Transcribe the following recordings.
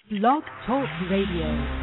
Blog Talk Radio.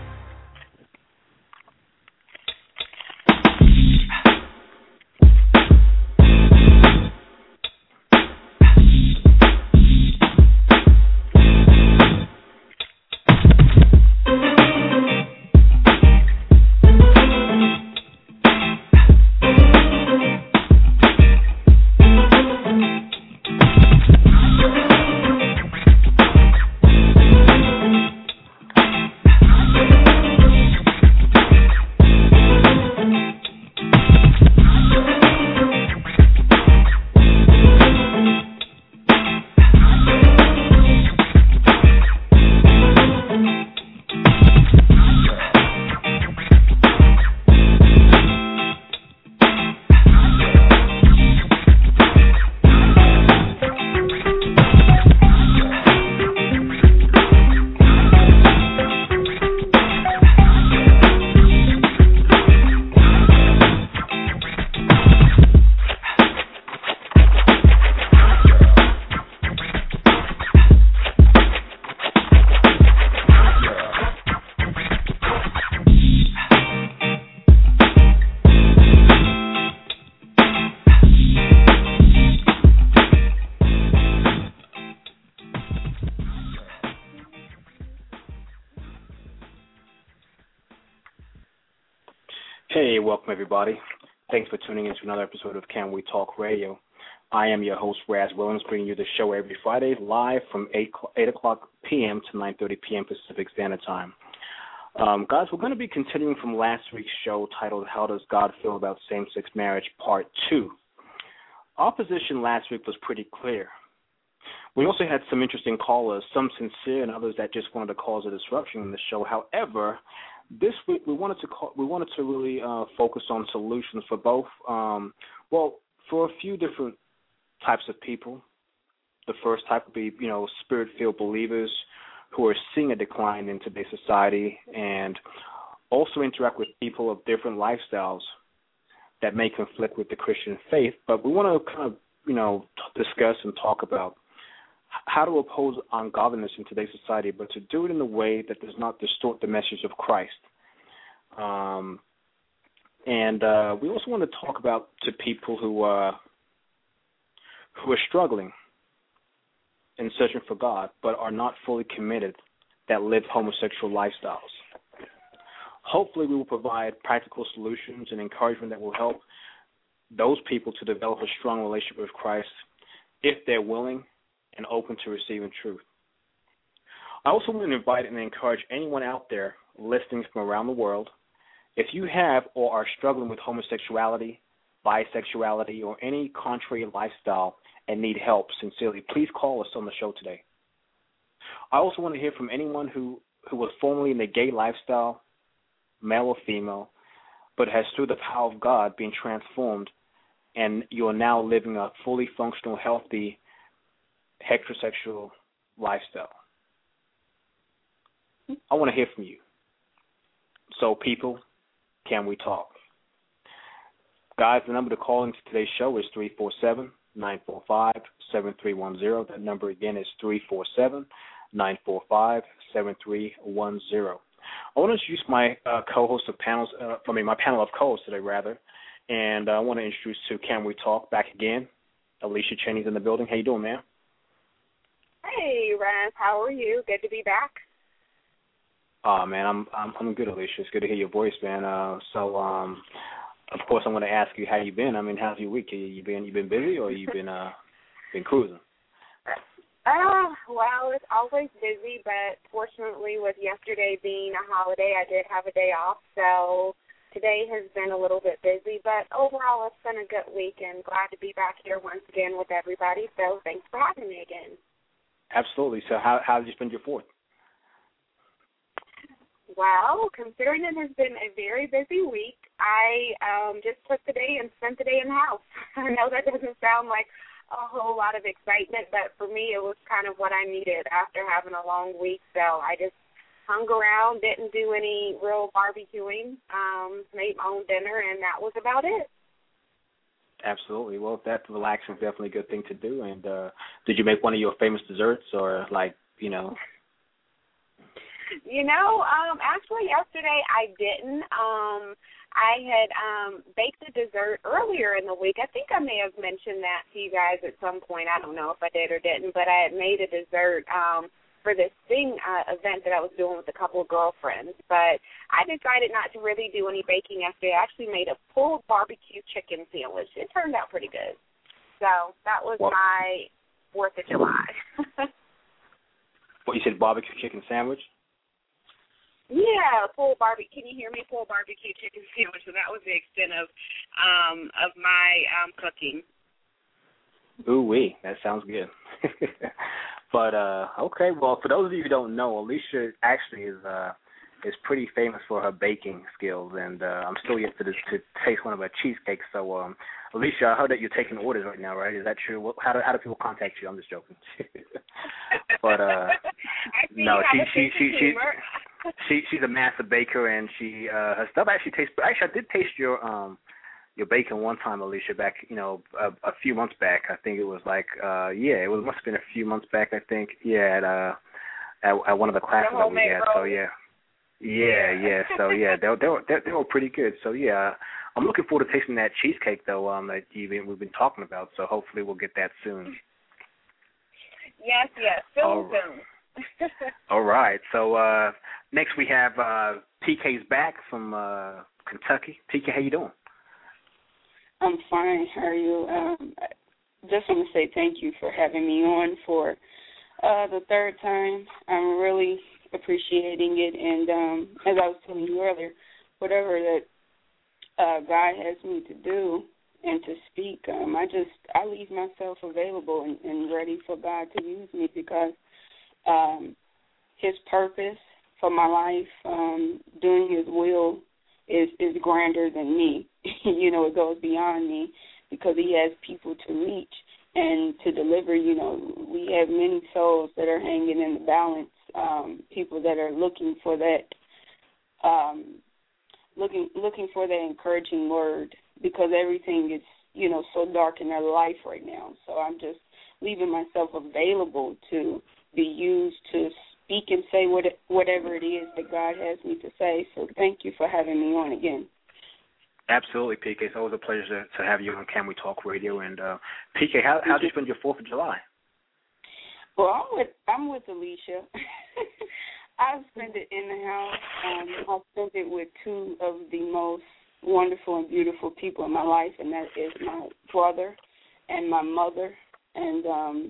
Hey, welcome everybody. Thanks for tuning in to another episode of Can We Talk Radio. I am your host, Raz Williams, bringing you the show every Friday live from 8 o'clock p.m. to 9:30 p.m. Pacific Standard Time. Guys, we're going to be continuing from last week's show titled How Does God Feel About Same-Sex Marriage, Part 2. Our position last week was pretty clear. We also had some interesting callers, some sincere and others that just wanted to cause a disruption in the show. However, this week we wanted to really focus on solutions for both, for a few different types of people. The first type would be, spirit-filled believers who are seeing a decline in today's society and also interact with people of different lifestyles that may conflict with the Christian faith. But we want to kind of, discuss and talk about how to oppose ungodliness in today's society, but to do it in a way that does not distort the message of Christ. We also want to talk about to people who are struggling in searching for God, but are not fully committed, that live homosexual lifestyles. Hopefully we will provide practical solutions and encouragement that will help those people to develop a strong relationship with Christ if they're willing and open to receiving truth. I also want to invite and encourage anyone out there listening from around the world, if you have or are struggling with homosexuality, bisexuality, or any contrary lifestyle and need help, sincerely, please call us on the show today. I also want to hear from anyone who was formerly in the gay lifestyle, male or female, but has, through the power of God, been transformed, and you are now living a fully functional, healthy, heterosexual lifestyle. I want to hear from you. So, people, can we talk? Guys, the number to call into today's show is 347-945-7310. That number again is 347-945-7310. I want to introduce my my panel of co-hosts today, rather, and I want to introduce to Can We Talk back again. Alicia Cheney's in the building. How you doing, ma'am? Hey, Raz, how are you? Good to be back. Man, I'm good, Alicia. It's good to hear your voice, man. Of course, I'm going to ask you how you been. I mean, how's your week? You been busy, or you been cruising? Well, it's always busy, but fortunately, with yesterday being a holiday, I did have a day off, so today has been a little bit busy. But overall, it's been a good week, and glad to be back here once again with everybody. So thanks for having me again. Absolutely. So how did you spend your 4th? Well, considering it has been a very busy week, I just took the day and spent the day in the house. I know that doesn't sound like a whole lot of excitement, but for me it was kind of what I needed after having a long week. So I just hung around, didn't do any real barbecuing, made my own dinner, and that was about it. Absolutely. Well, that's relaxing, definitely a good thing to do. And did you make one of your famous desserts, or Actually yesterday I didn't. I had baked a dessert earlier in the week. I think I may have mentioned that to you guys at some point. I don't know if I did or didn't, but I had made a dessert for this event that I was doing with a couple of girlfriends. But I decided not to really do any baking yesterday. I actually made a pulled barbecue chicken sandwich. It turned out pretty good. So that was my 4th of July. What, you said barbecue chicken sandwich? Yeah, pulled barbecue. Can you hear me? Pulled barbecue chicken sandwich. So that was the extent of my cooking. Ooh-wee, that sounds good. But, okay, well, for those of you who don't know, Alicia actually is pretty famous for her baking skills, and I'm still yet to taste one of her cheesecakes. So, Alicia, I heard that you're taking orders right now, right? Is that true? How do people contact you? I'm just joking. But, no, she's a master baker, and her stuff actually tastes. Actually, I did taste your bacon one time, Alicia, back a few months back. I think it was like must have been a few months back. I think at one of the classes that we had. So so they were pretty good. So I'm looking forward to tasting that cheesecake though that we've been talking about. So hopefully we'll get that soon. Yes, soon. All right. So next we have PK's back from Kentucky. PK, how you doing? I'm fine. How are you? Just want to say thank you for having me on for the 3rd time. I'm really appreciating it. And as I was telling you earlier, whatever that God has me to do and to speak, I leave myself available and ready for God to use me because His purpose for my life, doing His will, is grander than me. It goes beyond me because He has people to reach and to deliver. We have many souls that are hanging in the balance, people that are looking for that, looking for that encouraging word because everything is, so dark in their life right now. So I'm just leaving myself available to be used to speak and say whatever it is that God has me to say. So thank you for having me on again. Absolutely, PK. It's always a pleasure to have you on Can We Talk Radio. And PK, how did you spend your 4th of July? Well, I'm with Alicia. I spent it in the house. I spent it with 2 of the most wonderful and beautiful people in my life, and that is my brother and my mother. And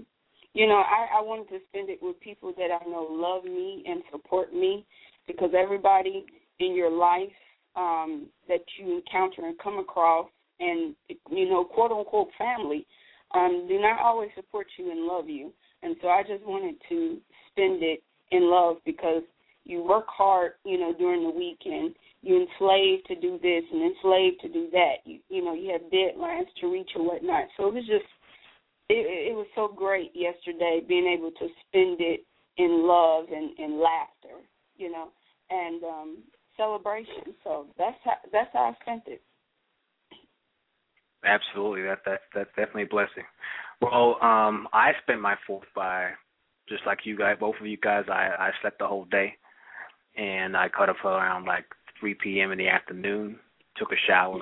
I wanted to spend it with people that I know love me and support me because everybody in your life that you encounter and come across and, quote-unquote family, do not always support you and love you. And so I just wanted to spend it in love because you work hard, during the week and you're enslaved to do this and enslaved to do that. You have deadlines to reach or whatnot. So it was just, it was so great yesterday being able to spend it in love and laughter, and celebration. So that's how I spent it. Absolutely, that's definitely a blessing. Well, I spent my 4th by just like you guys, both of you guys. I slept the whole day, and I got up around like 3 p.m. in the afternoon. Took a shower,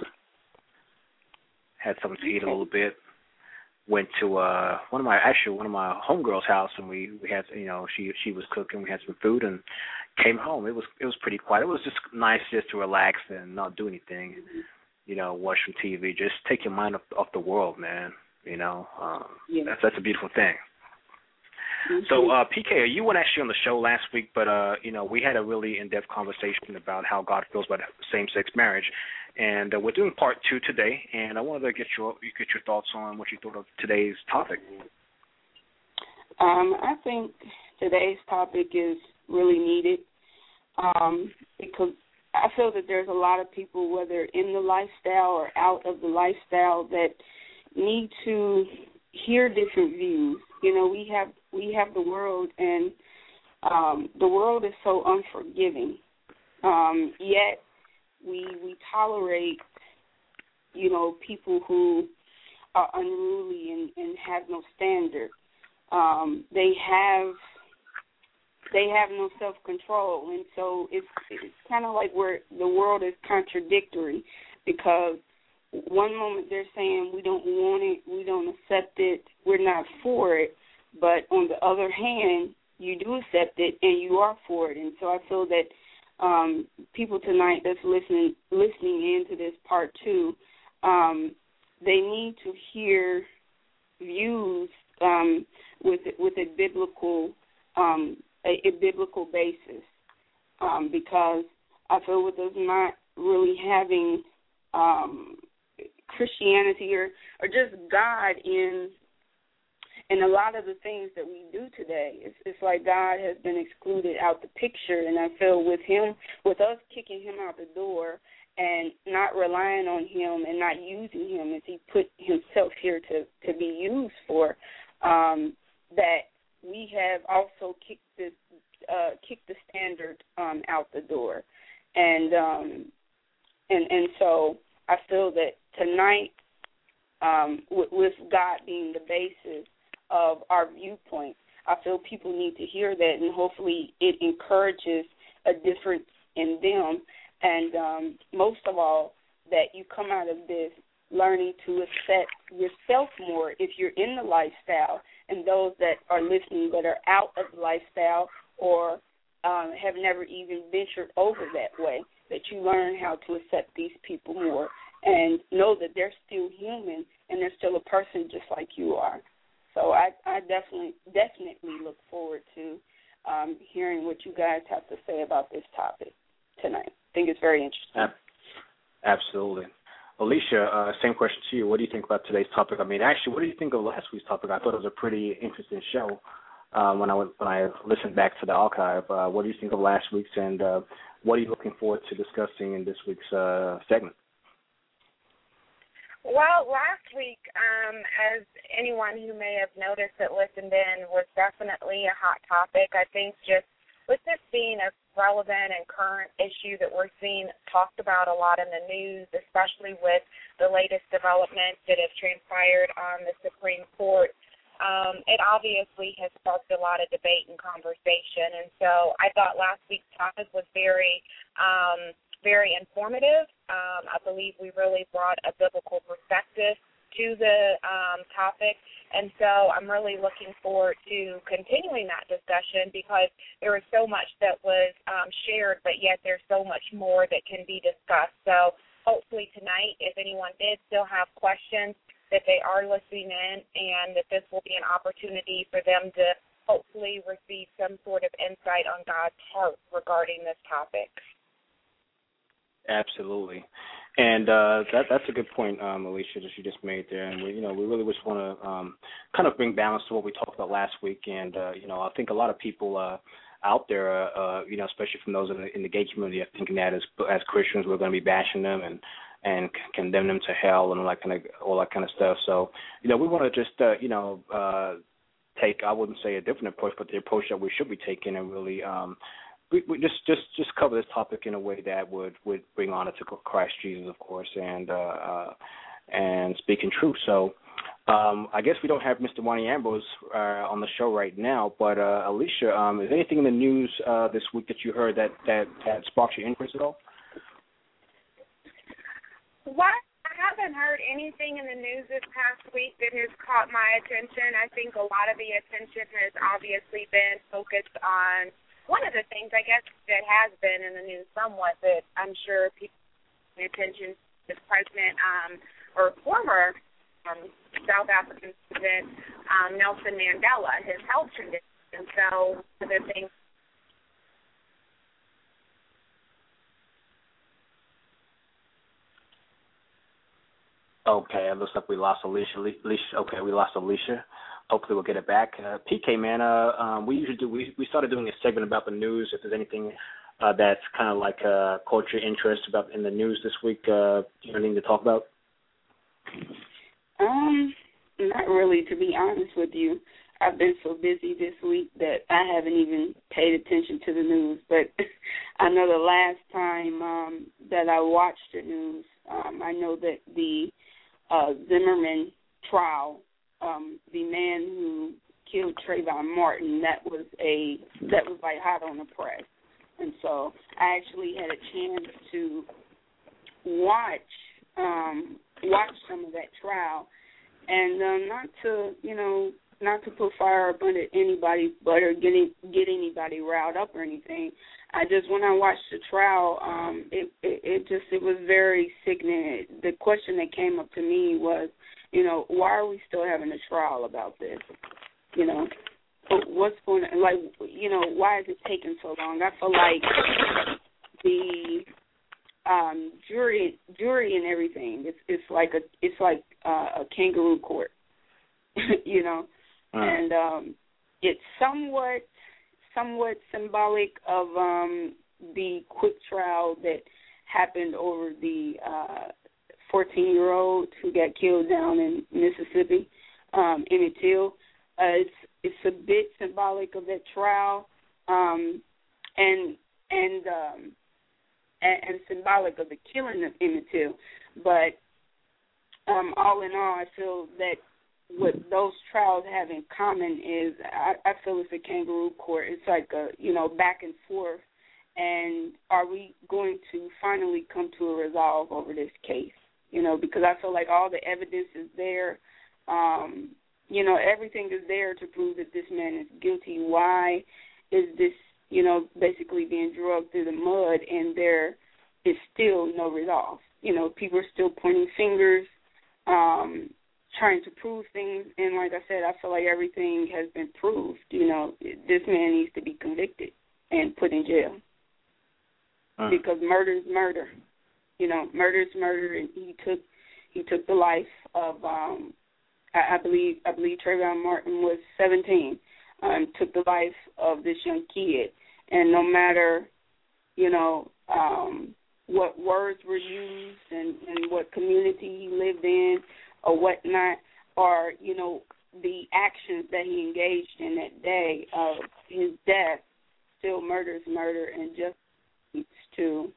had something to eat a little bit. Went to one of my homegirls' house, and we had she was cooking. We had some food and came home. It was pretty quiet. It was just nice just to relax and not do anything. Watch some TV. Just take your mind off the world, man. That's a beautiful thing. Mm-hmm. So, PK, you weren't actually on the show last week, but we had a really in-depth conversation about how God feels about same-sex marriage. And we're doing part 2 today, and I wanted to get your thoughts on what you thought of today's topic. I think today's topic is really needed because I feel that there's a lot of people, whether in the lifestyle or out of the lifestyle, that need to hear different views. We have the world, and the world is so unforgiving. Yet we tolerate, people who are unruly and have no standard. They they have no self-control. And so it's kind of like where the world is contradictory, because one moment they're saying we don't want it, we don't accept it, we're not for it, but on the other hand, you do accept it and you are for it. And so I feel that people tonight that's listening into this part 2, they need to hear views with a biblical basis, because I feel with us not really having Christianity or just God in a lot of the things that we do today. It's like God has been excluded out the picture, and I feel with us kicking him out the door and not relying on him and not using him as he put himself here to be used for, that we have also kicked the standard out the door. And so I feel that tonight, with God being the basis of our viewpoint, I feel people need to hear that, and hopefully it encourages a difference in them. And most of all, that you come out of this learning to accept yourself more if you're in the lifestyle, and those that are listening that are out of the lifestyle or have never even ventured over that way, that you learn how to accept these people more and know that they're still human and they're still a person just like you are. So I definitely look forward to hearing what you guys have to say about this topic tonight. I think it's very interesting. Absolutely. Alicia, same question to you. What do you think about today's topic? I mean, actually, what do you think of last week's topic? I thought it was a pretty interesting show when I listened back to the archive. What do you think of last week's, and what are you looking forward to discussing in this week's segment? Well, last week, as anyone who may have noticed that listened in, was definitely a hot topic. I think just with this being a relevant and current issue that we're seeing talked about a lot in the news, especially with the latest developments that have transpired on the Supreme Court, it obviously has sparked a lot of debate and conversation. And so I thought last week's topic was very informative. I believe we really brought a biblical perspective to the topic, and so I'm really looking forward to continuing that discussion, because there was so much that was shared, but yet there's so much more that can be discussed. So hopefully tonight, if anyone did still have questions, that they are listening in, and that this will be an opportunity for them to hopefully receive some sort of insight on God's heart regarding this topic. Absolutely. And that's a good point, Alicia, that you just made there. And we really just want to kind of bring balance to what we talked about last week. And I think a lot of people out there, especially from those in the gay community, are thinking that as Christians we're going to be bashing them and condemn them to hell and all that kind of stuff. So we want to just take, I wouldn't say a different approach, but the approach that we should be taking, and really we just cover this topic in a way that would bring honor to Christ Jesus, of course, and speaking truth. So I guess we don't have Mr. Wani Ambrose on the show right now, but Alicia, is there anything in the news this week that you heard that sparked your interest at all? Well, I haven't heard anything in the news this past week that has caught my attention. I think a lot of the attention has obviously been focused on one of the things, I guess, that has been in the news somewhat that I'm sure people pay attention to is President or former South African President Nelson Mandela, his health condition. And so one of the things. Okay, it looks like we lost Alicia. Okay, we lost Alicia. Hopefully we'll get it back. PK, man, we usually we started doing a segment about the news. If there's anything that's kind of like caught your interest about in the news this week, do you have anything to talk about? Not really, to be honest with you. I've been so busy this week that I haven't even paid attention to the news. But I know the last time that I watched the news, I know that the Zimmerman trial, the man who killed Trayvon Martin, that was like hot on the press. And so I actually had a chance to watch some of that trial, and not to put fire up under anybody's butt or get anybody riled up or anything. When I watched the trial, it was very sickening. The question that came up to me was, why are we still having a trial about this? What's going on? Like, why is it taking so long? I feel like the jury and everything. It's like a kangaroo court, and it's somewhat symbolic of the quick trial that happened over the 14-year-old who got killed down in Mississippi, Emmett Till. It's a bit symbolic of that trial, and symbolic of the killing of Emmett Till. But all in all, I feel that what those trials have in common is I feel it's a kangaroo court. It's like a back and forth. And are we going to finally come to a resolve over this case? Because I feel like all the evidence is there. Everything is there to prove that this man is guilty. Why is this, basically being drugged through the mud and there is still no resolve? People are still pointing fingers, trying to prove things. And like I said, I feel like everything has been proved. This man needs to be convicted and put in jail. Because murder is murder. Murder is murder, and he took the life of I believe Trayvon Martin was 17. Took the life of this young kid, and no matter what words were used and what community he lived in or whatnot, or the actions that he engaged in that day of his death, still murder is murder, and just needs to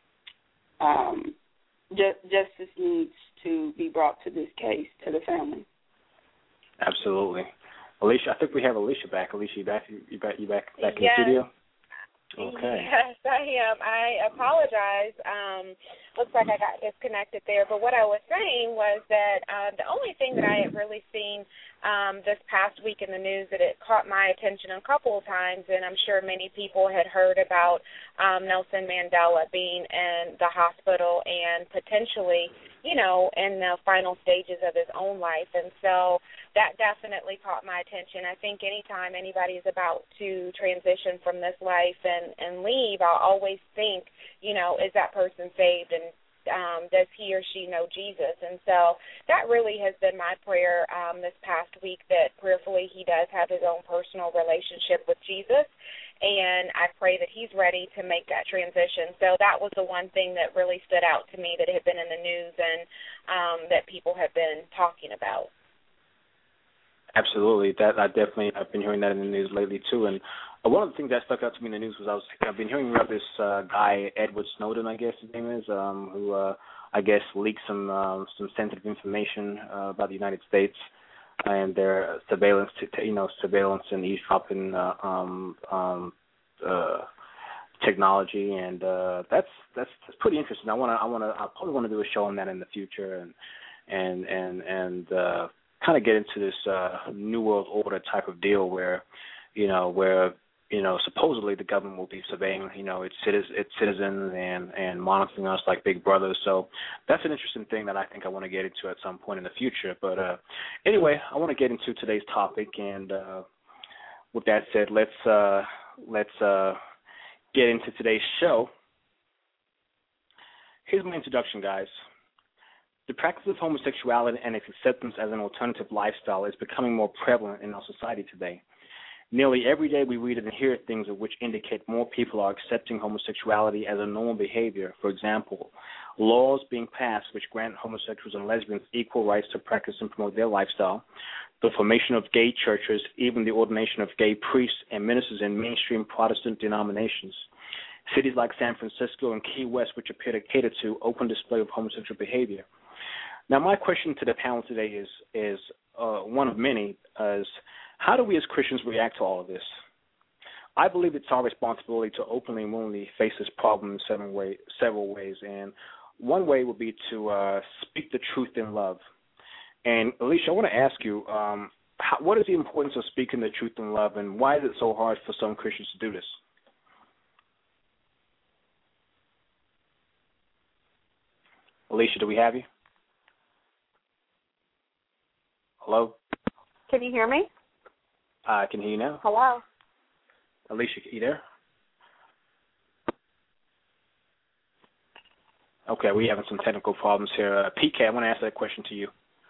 justice needs to be brought to this case, to the family. Absolutely. Alicia, I think we have Alicia back. Alicia, you back in the studio? Okay. Yes, I am. I apologize. Looks like I got disconnected there. But what I was saying was that the only thing that I had really seen this past week in the news that it caught my attention a couple of times, and I'm sure many people had heard about Nelson Mandela being in the hospital and potentially, in the final stages of his own life. And so that definitely caught my attention. I think anytime anybody is about to transition from this life and leave, I'll always think, is that person saved, and does he or she know Jesus? And so that really has been my prayer this past week, that prayerfully he does have his own personal relationship with Jesus, and I pray that he's ready to make that transition. So that was the one thing that really stood out to me that had been in the news and that people have been talking about. Absolutely. I've been hearing that in the news lately too. And one of the things that stuck out to me in the news was I've been hearing about this guy, Edward Snowden, I guess his name is, who I guess leaked some sensitive information about the United States and their surveillance and eavesdropping technology, and that's pretty interesting. I probably want to do a show on that in the future, and kind of get into this new world order type of deal where supposedly the government will be surveying, its citizens and monitoring us like big brothers. So that's an interesting thing that I think I want to get into at some point in the future. But anyway, I want to get into today's topic, and with that said, let's get into today's show. Here's my introduction, guys. The practice of homosexuality and its acceptance as an alternative lifestyle is becoming more prevalent in our society today. Nearly every day we read and hear things of which indicate more people are accepting homosexuality as a normal behavior. For example, laws being passed which grant homosexuals and lesbians equal rights to practice and promote their lifestyle, the formation of gay churches, even the ordination of gay priests and ministers in mainstream Protestant denominations. Cities like San Francisco and Key West, which appear to cater to open display of homosexual behavior. Now, my question to the panel today is one of many, is How do we as Christians react to all of this? I believe it's our responsibility to openly and willingly face this problem in several ways. And one way would be to speak the truth in love. And, Alicia, I want to ask you, what is the importance of speaking the truth in love, and why is it so hard for some Christians to do this? Alicia, do we have you? Hello? Can you hear me? I can hear you now. Hello? Alicia, you there? Okay, we're having some technical problems here. PK, I want to ask that question to you.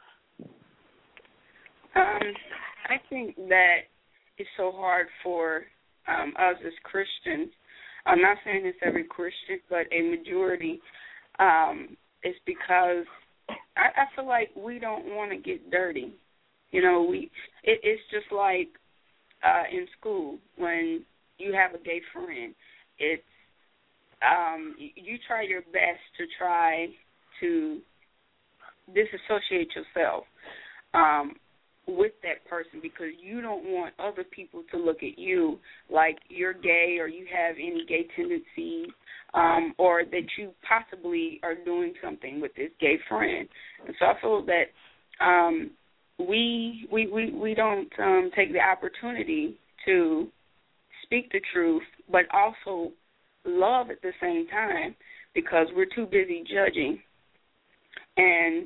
I think that it's so hard for us as Christians. I'm not saying it's every Christian, but a majority. It's because I feel like we don't want to get dirty. You know, it's just like in school when you have a gay friend. It's you try your best to try to disassociate yourself with that person because you don't want other people to look at you like you're gay or you have any gay tendencies or that you possibly are doing something with this gay friend. And so I feel that we don't take the opportunity to speak the truth, but also love at the same time because we're too busy judging. And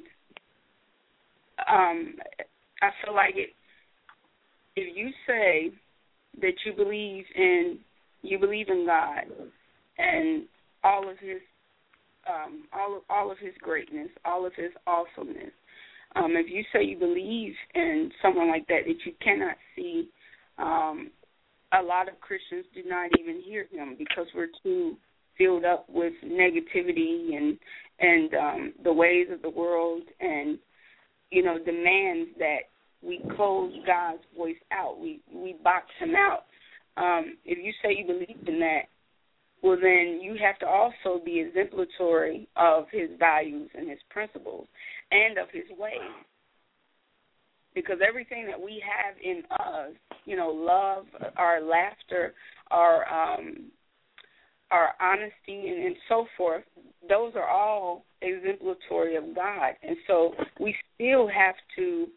I feel like if you say that you believe in God and all of his all of his greatness, all of his awesomeness, if you say you believe in someone like that you cannot see, a lot of Christians do not even hear him because we're too filled up with negativity and the ways of the world and, you know, demands that we close God's voice out. We box him out. If you say you believe in that, well, then you have to also be exemplary of his values and his principles and of his ways. Because everything that we have in us, you know, love, our laughter, our honesty, and so forth, those are all exemplary of God. And so we still have to,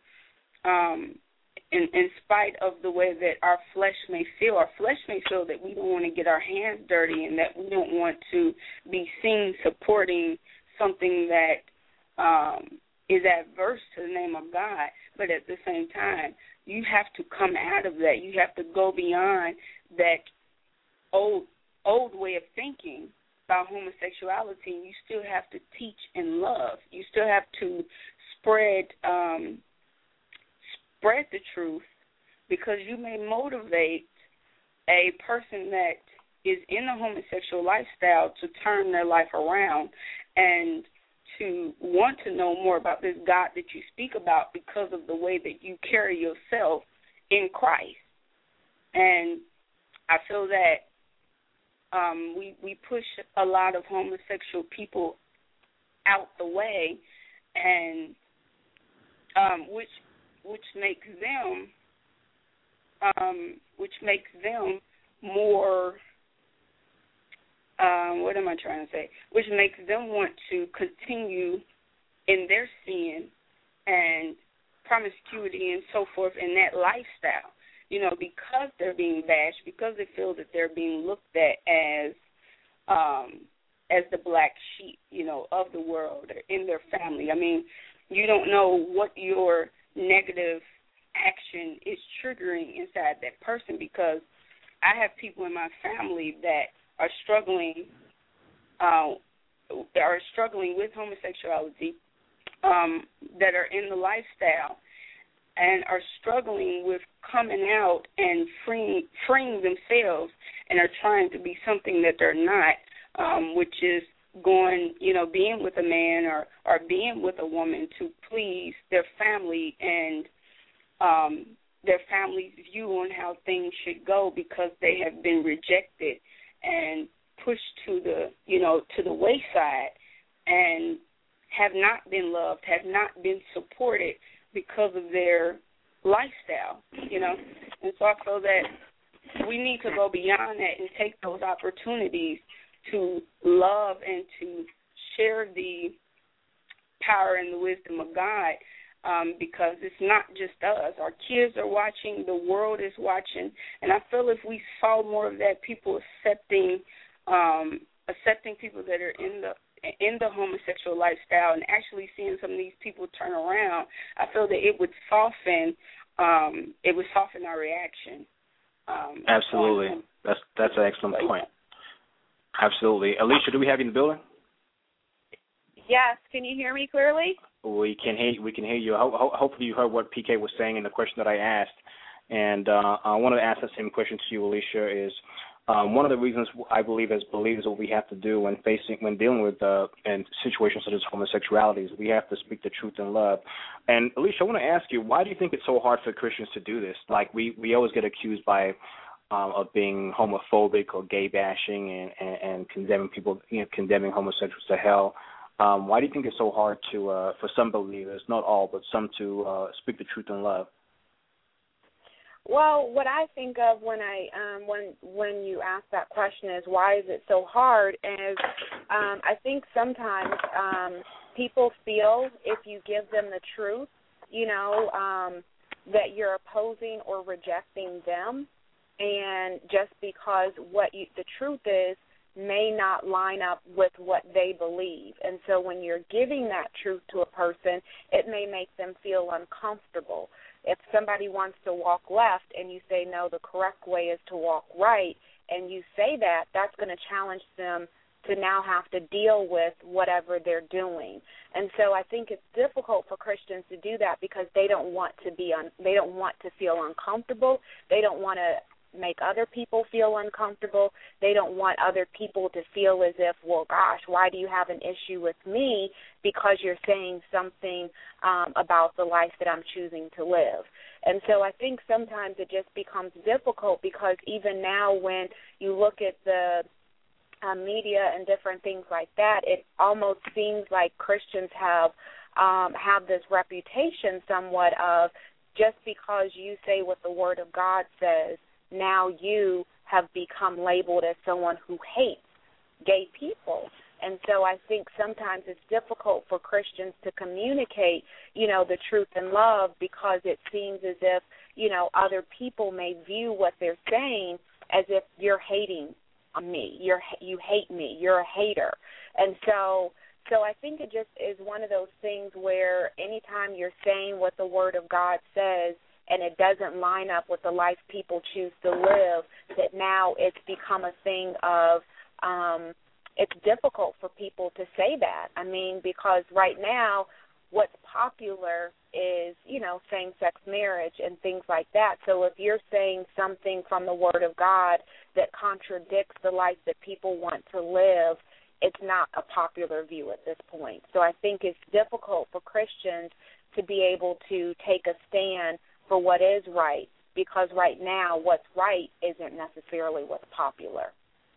in spite of the way that our flesh may feel that we don't want to get our hands dirty and that we don't want to be seen supporting something that is adverse to the name of God. But at the same time, you have to come out of that. You have to go beyond that old way of thinking about homosexuality. You still have to teach and love. You still have to spread the truth, because you may motivate a person that is in a homosexual lifestyle to turn their life around and to want to know more about this God that you speak about because of the way that you carry yourself in Christ. And I feel that we push a lot of homosexual people out the way, and which makes them more. What am I trying to say? Which makes them want to continue in their sin and promiscuity and so forth in that lifestyle. You know, because they're being bashed, because they feel that they're being looked at as the black sheep, you know, of the world or in their family. I mean, you don't know what your negative action is triggering inside that person, because I have people in my family that are struggling with homosexuality, that are in the lifestyle and are struggling with coming out and freeing themselves, and are trying to be something that they're not, which is going, you know, being with a man or being with a woman to please their family and their family's view on how things should go, because they have been rejected and pushed to the wayside and have not been loved, have not been supported because of their lifestyle, And so I feel that we need to go beyond that and take those opportunities to love and to share the power and the wisdom of God, because it's not just us. Our kids are watching. The world is watching. And I feel if we saw more of that, people accepting people that are in the homosexual lifestyle and actually seeing some of these people turn around, I feel that it would soften our reaction. Absolutely. That's an excellent point. Absolutely. Alicia, do we have you in the building? Yes. Can you hear me clearly? We can hear you. Hopefully you heard what PK was saying in the question that I asked. And I want to ask the same question to you, Alicia, is one of the reasons I believe as believers what we have to do when dealing with in situations such as homosexuality is we have to speak the truth in love. And Alicia, I want to ask you, why do you think it's so hard for Christians to do this? Like we always get accused of being homophobic or gay bashing and condemning people, condemning homosexuals to hell. Why do you think it's so hard to for some believers, not all, but some to speak the truth in love? Well, what I think of when when you ask that question is why is it so hard? Is I think sometimes people feel if you give them the truth, that you're opposing or rejecting them, and just because the truth is may not line up with what they believe. And so when you're giving that truth to a person, it may make them feel uncomfortable. If somebody wants to walk left and you say, no, the correct way is to walk right, and you say that, that's going to challenge them to now have to deal with whatever they're doing. And so I think it's difficult for Christians to do that because they don't want to feel uncomfortable. They don't want to make other people feel uncomfortable. They don't want other people to feel as if, well, gosh, why do you have an issue with me because you're saying something about the life that I'm choosing to live. And so I think sometimes it just becomes difficult because even now when you look at the media and different things like that, it almost seems like Christians have this reputation somewhat of just because you say what the Word of God says, now you have become labeled as someone who hates gay people. And so I think sometimes it's difficult for Christians to communicate, the truth and love because it seems as if, other people may view what they're saying as if you're hating me. You hate me. You're a hater. And so I think it just is one of those things where anytime you're saying what the Word of God says, and it doesn't line up with the life people choose to live, that now it's become a thing of it's difficult for people to say that. I mean, because right now what's popular is, same-sex marriage and things like that. So if you're saying something from the Word of God that contradicts the life that people want to live, it's not a popular view at this point. So I think it's difficult for Christians to be able to take a stand for what is right, because right now what's right isn't necessarily what's popular.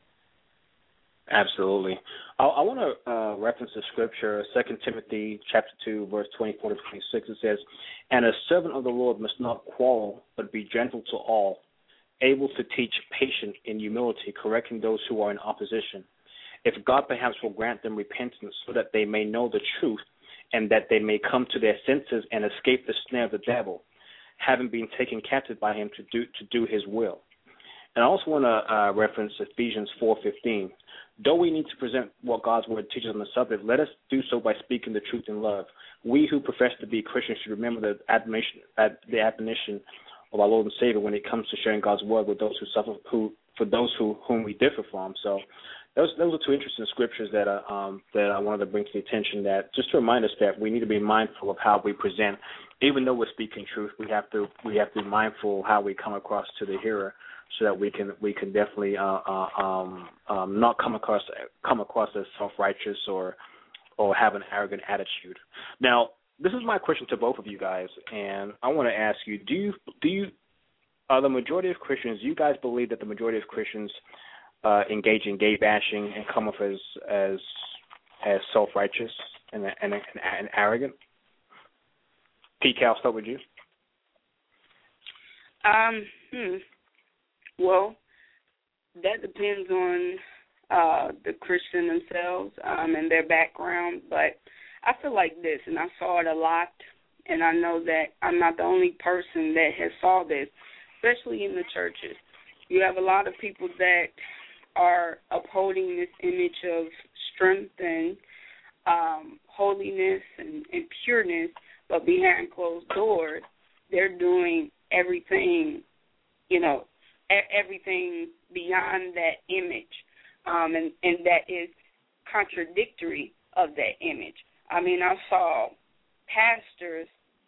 Absolutely. I want to reference the scripture, 2 Timothy chapter 2, verse 24 to 26. It says, "And a servant of the Lord must not quarrel, but be gentle to all, able to teach, patient in humility, correcting those who are in opposition. If God perhaps will grant them repentance so that they may know the truth and that they may come to their senses and escape the snare of the devil, having been taken captive by him to do his will." And I also want to reference Ephesians 4:15. "Though we need to present what God's word teaches on the subject, let us do so by speaking the truth in love. We who profess to be Christians should remember the admonition of our Lord and Savior when it comes to sharing God's word with those who suffer, for those whom we differ from." So those are two interesting scriptures that I wanted to bring to the attention, that just to remind us that we need to be mindful of how we present. Even though we're speaking truth, we have to be mindful of how we come across to the hearer, so that we can definitely not come across as self-righteous or have an arrogant attitude. Now, this is my question to both of you guys, and I want to ask you: are the majority of Christians? Do you guys believe that the majority of Christians engage in gay bashing and come off as self-righteous and arrogant? PK, I'll start with you. Well, that depends on the Christian themselves and their background, but I feel like this, and I saw it a lot, and I know that I'm not the only person that has saw this, especially in the churches. You have a lot of people that are upholding this image of strength and holiness and pureness, but behind closed doors, they're doing everything, everything beyond that image, and that is contradictory of that image. I mean, I saw pastors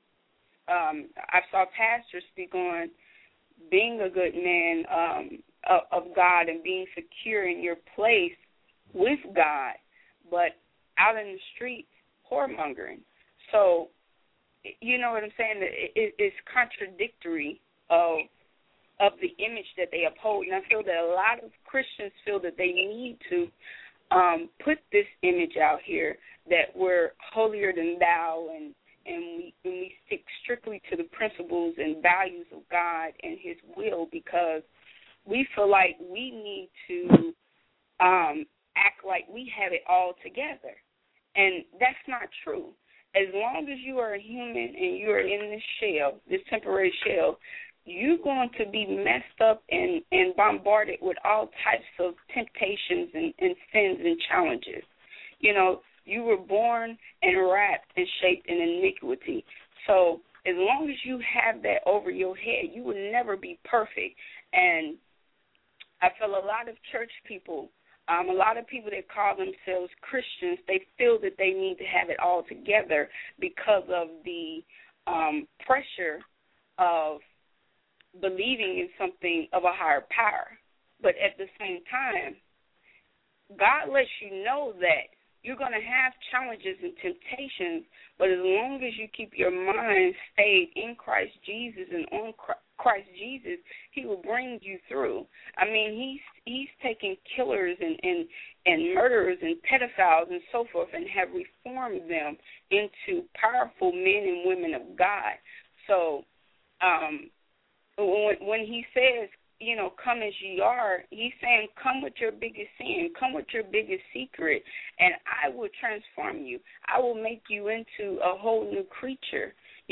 speak on being a good man of God and being secure in your place with God, but out in the street, whoremongering. So, you know what I'm saying? It's contradictory of the image that they uphold. And I feel that a lot of Christians feel that they need to put this image out here that we're holier than thou and we stick strictly to the principles and values of God and His will, because we feel like we need to act like we have it all together. And that's not true. As long as you are a human and you are in this shell, this temporary shell, you're going to be messed up and bombarded with all types of temptations and sins and challenges. You were born and wrapped and shaped in iniquity. So as long as you have that over your head, you will never be perfect. And I feel a lot of church people, a lot of people that call themselves Christians, they feel that they need to have it all together because of the pressure of believing in something of a higher power. But at the same time, God lets you know that you're going to have challenges and temptations, but as long as you keep your mind stayed in Christ Jesus and on Christ Jesus, He will bring you through. I mean, He's taken killers and murderers and pedophiles and so forth and have reformed them into powerful men and women of God. So when He says, come as ye are, He's saying, come with your biggest sin, come with your biggest secret, and I will transform you. I will make you into a whole new creature,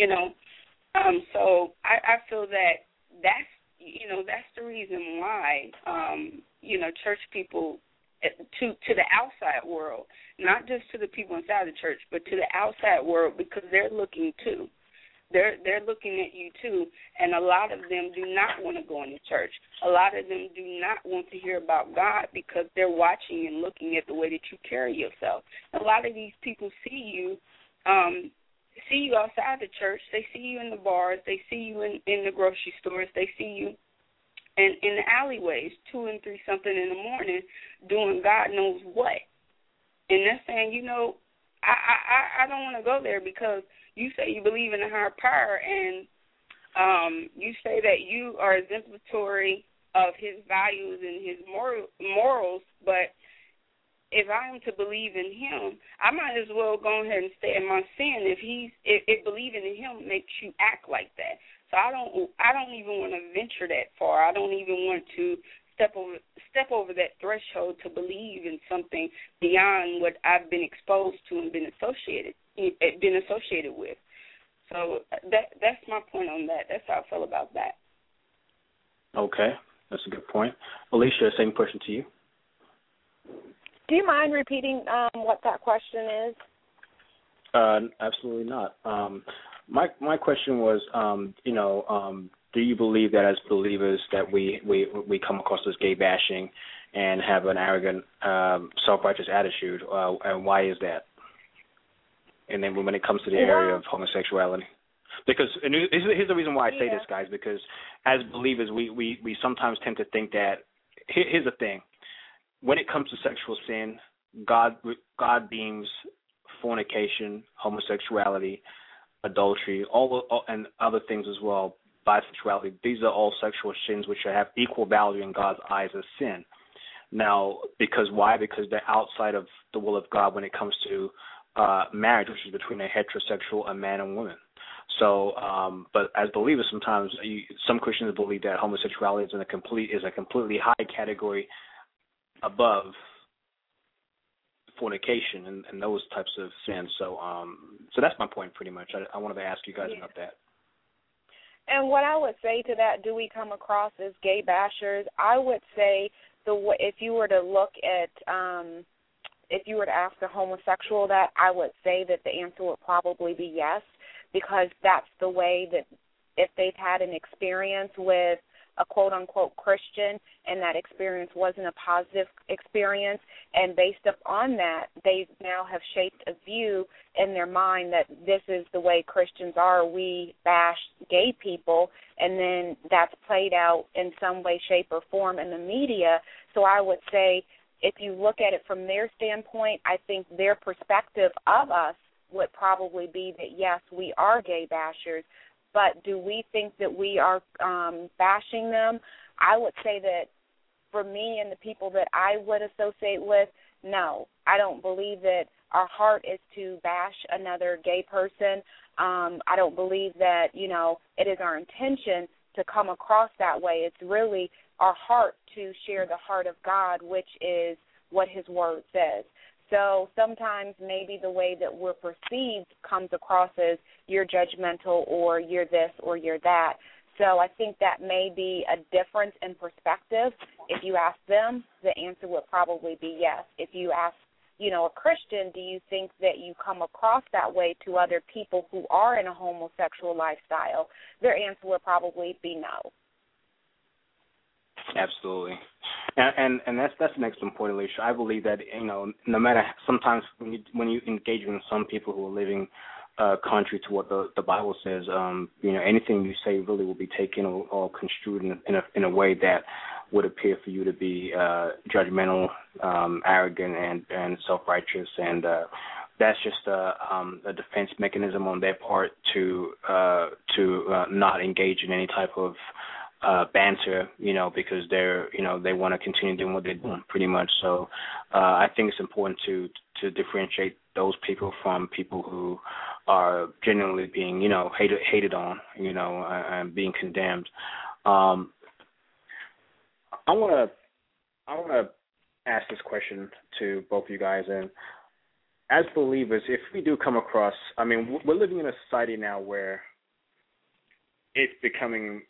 So I feel that's the reason why, church people, to the outside world, not just to the people inside the church, but to the outside world, because they're looking too. They're looking at you too, and a lot of them do not want to go into church. A lot of them do not want to hear about God because they're watching and looking at the way that you carry yourself. A lot of these people see you outside the church. They see you in the bars. They see you in the grocery stores. They see you in the alleyways, 2 and 3 something in the morning, doing God knows what. And they're saying, I don't want to go there because you say you believe in a higher power, and you say that you are exemplary of His values and His morals, but if I am to believe in Him, I might as well go ahead and stay in my sin if believing in Him makes you act like that. So I don't even want to venture that far. I don't even want to step over that threshold to believe in something beyond what I've been exposed to and been associated with. So that's my point on that. That's how I feel about that. Okay, that's a good point. Alicia, same question to you. Do you mind repeating what that question is? Absolutely not. My question was, do you believe that as believers that we come across this gay bashing and have an arrogant, self-righteous attitude, and why is that? And then when it comes to the area of homosexuality, because and here's the reason why I say this, guys, because as believers we sometimes tend to think that here's the thing: when it comes to sexual sin, God deems fornication, homosexuality, adultery, all and other things as well, bisexuality. These are all sexual sins which have equal value in God's eyes as sin. Now, because why? Because they're outside of the will of God when it comes to marriage, which is between a heterosexual, a man and woman. So, but as believers, sometimes some Christians believe that homosexuality is a completely high category above fornication and those types of sins. So, so that's my point, pretty much. I wanted to ask you guys about that. And what I would say to that, do we come across as gay bashers? I would say if you were to look at, if you were to ask a homosexual that, I would say that the answer would probably be yes, because that's the way that if they've had an experience with a quote-unquote Christian and that experience wasn't a positive experience, and based upon that, they now have shaped a view in their mind that this is the way Christians are. We bash gay people, and then that's played out in some way, shape, or form in the media. So I would say if you look at it from their standpoint, I think their perspective of us would probably be that, yes, we are gay bashers. But do we think that we are bashing them? I would say that for me and the people that I would associate with, no. I don't believe that our heart is to bash another gay person. I don't believe that, it is our intention to come across that way. It's really our heart to share the heart of God, which is what His Word says. So sometimes maybe the way that we're perceived comes across as you're judgmental or you're this or you're that. So I think that may be a difference in perspective. If you ask them, the answer would probably be yes. If you ask, a Christian, do you think that you come across that way to other people who are in a homosexual lifestyle, their answer would probably be no. Absolutely, and that's an excellent point, Alicia. I believe that no matter, sometimes when you engage with some people who are living contrary to what the Bible says, anything you say really will be taken or construed in a way that would appear for you to be judgmental, arrogant, and self-righteous, and that's just a defense mechanism on their part to not engage in any type of banter, because they want to continue doing what they're doing, pretty much. So I think it's important to differentiate those people from people who are genuinely being, hated on, and being condemned. I want to ask this question to both of you guys, and as believers, if we do come across, we're living in a society now where it's becoming,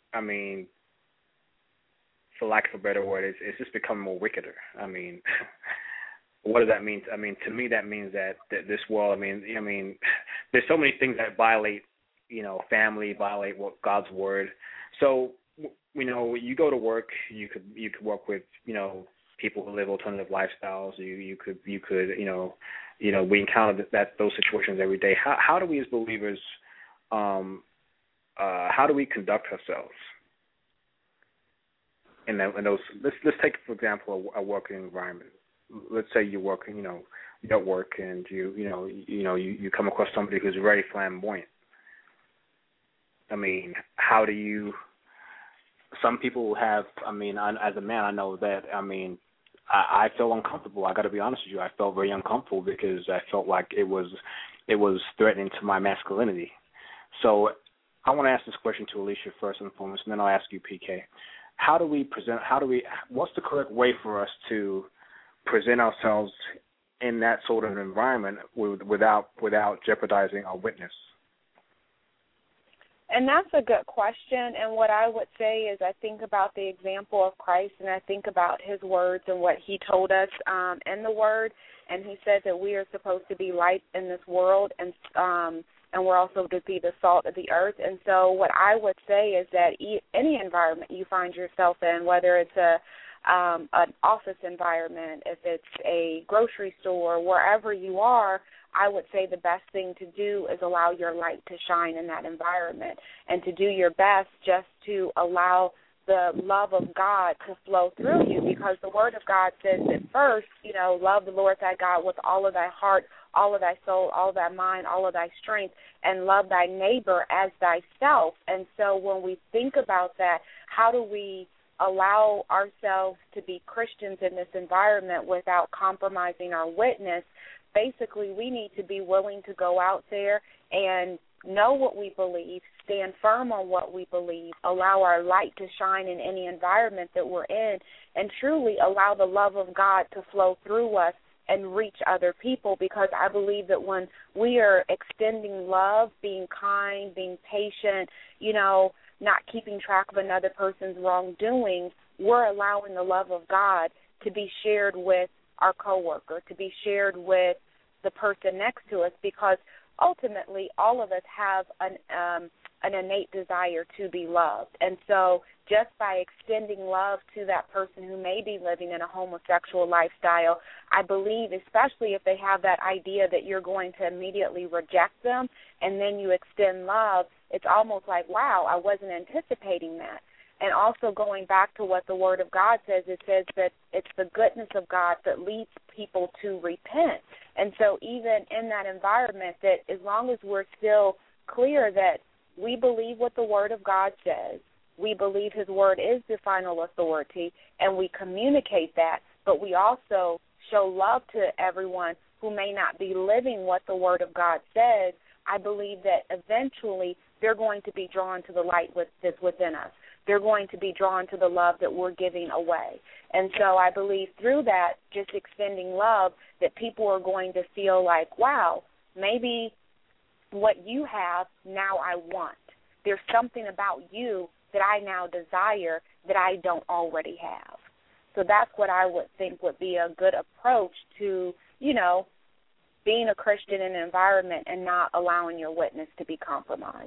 for lack of a better word, it's just becoming more wickeder. What does that mean? To me, that means that this world, there's so many things that violate, family, violate God's word. So, you go to work, you could work with, people who live alternative lifestyles. You could, we encounter those situations every day. How do we as believers, how do we conduct ourselves in those? Let's take, for example, a working environment. Let's say you're working, you're at work, and you come across somebody who's very flamboyant. How do you? Some people have. As a man, I know that. I feel uncomfortable. I got to be honest with you. I felt very uncomfortable because I felt like it was threatening to my masculinity. So I want to ask this question to Alicia first and foremost, and then I'll ask you, PK. What's the correct way for us to present ourselves in that sort of environment without jeopardizing our witness? And that's a good question. And what I would say is I think about the example of Christ, and I think about His words and what He told us in the Word. And He said that we are supposed to be light in this world, and we're also to be the salt of the earth. And so what I would say is that any environment you find yourself in, whether it's an office environment, if it's a grocery store, wherever you are, I would say the best thing to do is allow your light to shine in that environment and to do your best just to allow the love of God to flow through you, because the Word of God says that first, love the Lord thy God with all of thy heart, all of thy soul, all of thy mind, all of thy strength, and love thy neighbor as thyself. And so when we think about that, how do we allow ourselves to be Christians in this environment without compromising our witness? Basically, we need to be willing to go out there and know what we believe, stand firm on what we believe, allow our light to shine in any environment that we're in, and truly allow the love of God to flow through us and reach other people, because I believe that when we are extending love, being kind, being patient, not keeping track of another person's wrongdoings, we're allowing the love of God to be shared with our coworker, to be shared with the person next to us, because ultimately all of us have an innate desire to be loved. And so just by extending love to that person who may be living in a homosexual lifestyle, I believe, especially if they have that idea that you're going to immediately reject them and then you extend love, it's almost like, wow, I wasn't anticipating that. And also going back to what the Word of God says, it says that it's the goodness of God that leads people to repent. And so even in that environment, that as long as we're still clear that we believe what the Word of God says, we believe His Word is the final authority, and we communicate that, but we also show love to everyone who may not be living what the Word of God says, I believe that eventually they're going to be drawn to the light that's within us. They're going to be drawn to the love that we're giving away. And so I believe through that, just extending love, that people are going to feel like, wow, maybe what you have now I want. There's something about you that I now desire that I don't already have. So that's what I would think would be a good approach to, being a Christian in an environment and not allowing your witness to be compromised.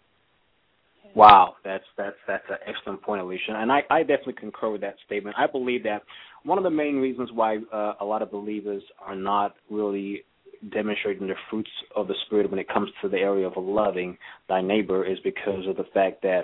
Wow, that's an excellent point, Alicia, and I definitely concur with that statement. I believe that one of the main reasons why a lot of believers are not really demonstrating the fruits of the Spirit when it comes to the area of loving thy neighbor is because of the fact that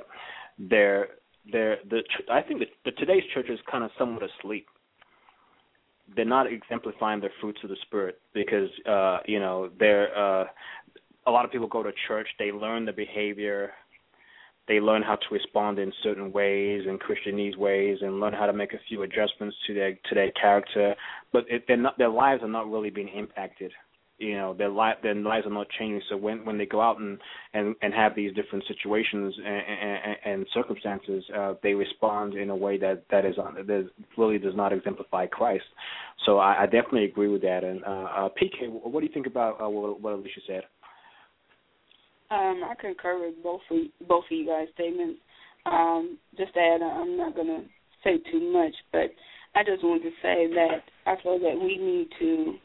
I think that today's church is kind of somewhat asleep. They're not exemplifying the fruits of the Spirit because a lot of people go to church, they learn the behavior. They learn how to respond in certain ways, in Christianese ways, and learn how to make a few adjustments to their character. But their lives are not really being impacted. Their lives are not changing. So when they go out and have these different situations and circumstances, they respond in a way that really does not exemplify Christ. So I definitely agree with that. And PK, what do you think about what Alicia said? I concur with both of you guys' statements. Just to add, I'm not going to say too much, but I just want to say that I feel that we need to,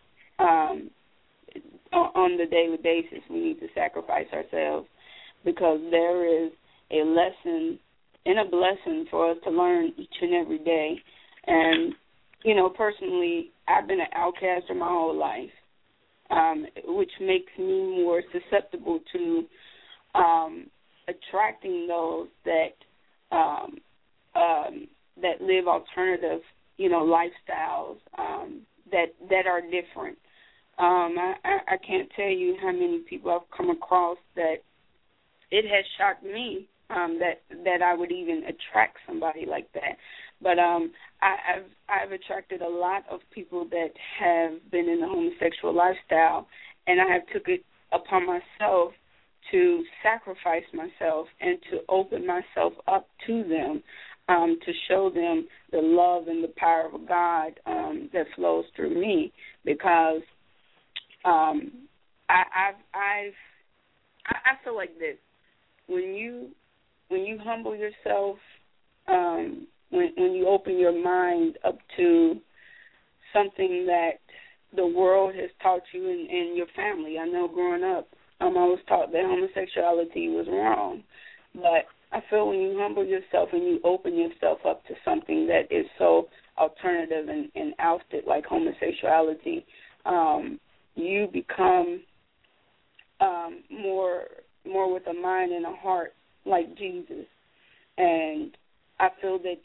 on the daily basis, we need to sacrifice ourselves, because there is a lesson and a blessing for us to learn each and every day. And, personally, I've been an outcaster my whole life. Which makes me more susceptible to attracting those that live alternative, lifestyles that are different. I can't tell you how many people I've come across that it has shocked me that I would even attract somebody like that. But I've attracted a lot of people that have been in the homosexual lifestyle, and I have took it upon myself to sacrifice myself and to open myself up to them, to show them the love and the power of God that flows through me. Because I feel like this: when you humble yourself. When you open your mind up to something that the world has taught you in your family. I know growing up, I was taught that homosexuality was wrong. But I feel when you humble yourself and you open yourself up to something that is so alternative and ousted like homosexuality, you become more with a mind and a heart like Jesus. And I feel that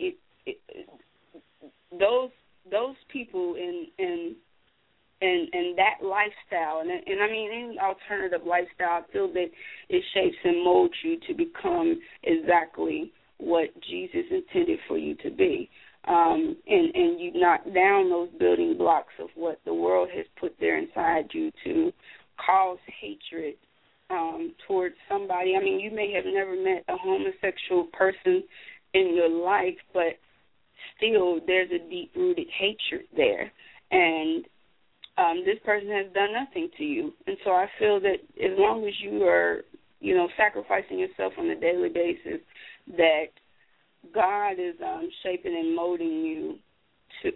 those people in that lifestyle, and I mean any alternative lifestyle, I feel that it shapes and molds you to become exactly what Jesus intended for you to be. And you knock down those building blocks of what the world has put there inside you to cause hatred towards somebody. I mean, you may have never met a homosexual person in your life, but still there's a deep-rooted hatred there. And this person has done nothing to you. And so I feel that as long as you are, sacrificing yourself on a daily basis, that God is shaping and molding you to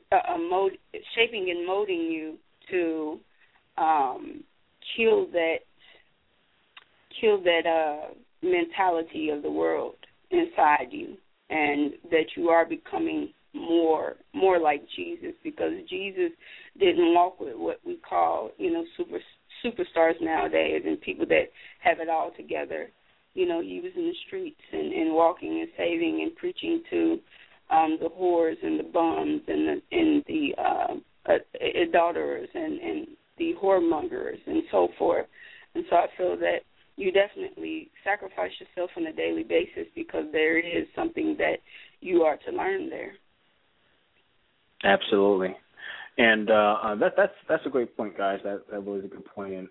kill that mentality of the world inside you, and that you are becoming more like Jesus, because Jesus didn't walk with what we call, superstars nowadays and people that have it all together. He was in the streets and walking and saving and preaching to the whores and the bums and the adulterers and the whoremongers and so forth. And so I feel that you definitely sacrifice yourself on a daily basis, because there is something that you are to learn there. Absolutely. And that's a great point, guys. That really is a good point. And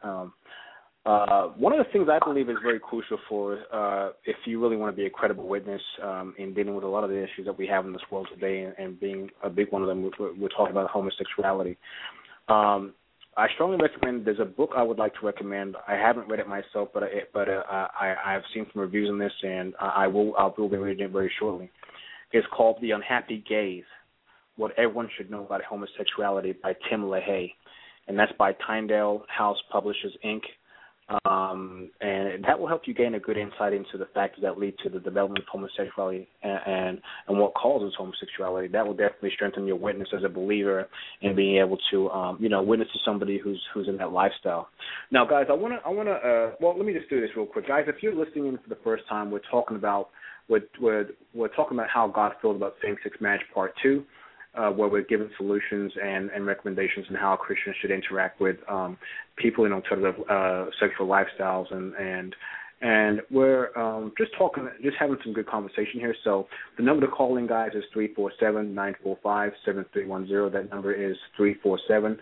one of the things I believe is very crucial for if you really want to be a credible witness in dealing with a lot of the issues that we have in this world today, and being a big one of them, we're talking about homosexuality. I strongly recommend. There's a book I would like to recommend. I haven't read it myself, but I've seen some reviews on this, and I'll be reading it very shortly. It's called The Unhappy Gays: What Everyone Should Know About Homosexuality by Tim LaHaye, and that's by Tyndale House Publishers, Inc. And that will help you gain a good insight into the factors that lead to the development of homosexuality and what causes homosexuality. That will definitely strengthen your witness as a believer in being able to, witness to somebody who's in that lifestyle. Now, guys, I want to. Well, let me just do this real quick, guys. If you're listening in for the first time, we're talking about how God feels about same-sex marriage, Part 2. Where we're giving solutions and recommendations on how Christians should interact with people in alternative sexual lifestyles, and we're just having some good conversation here. So the number to call in, guys, is 347-945-7310. That number is 347-945-7310.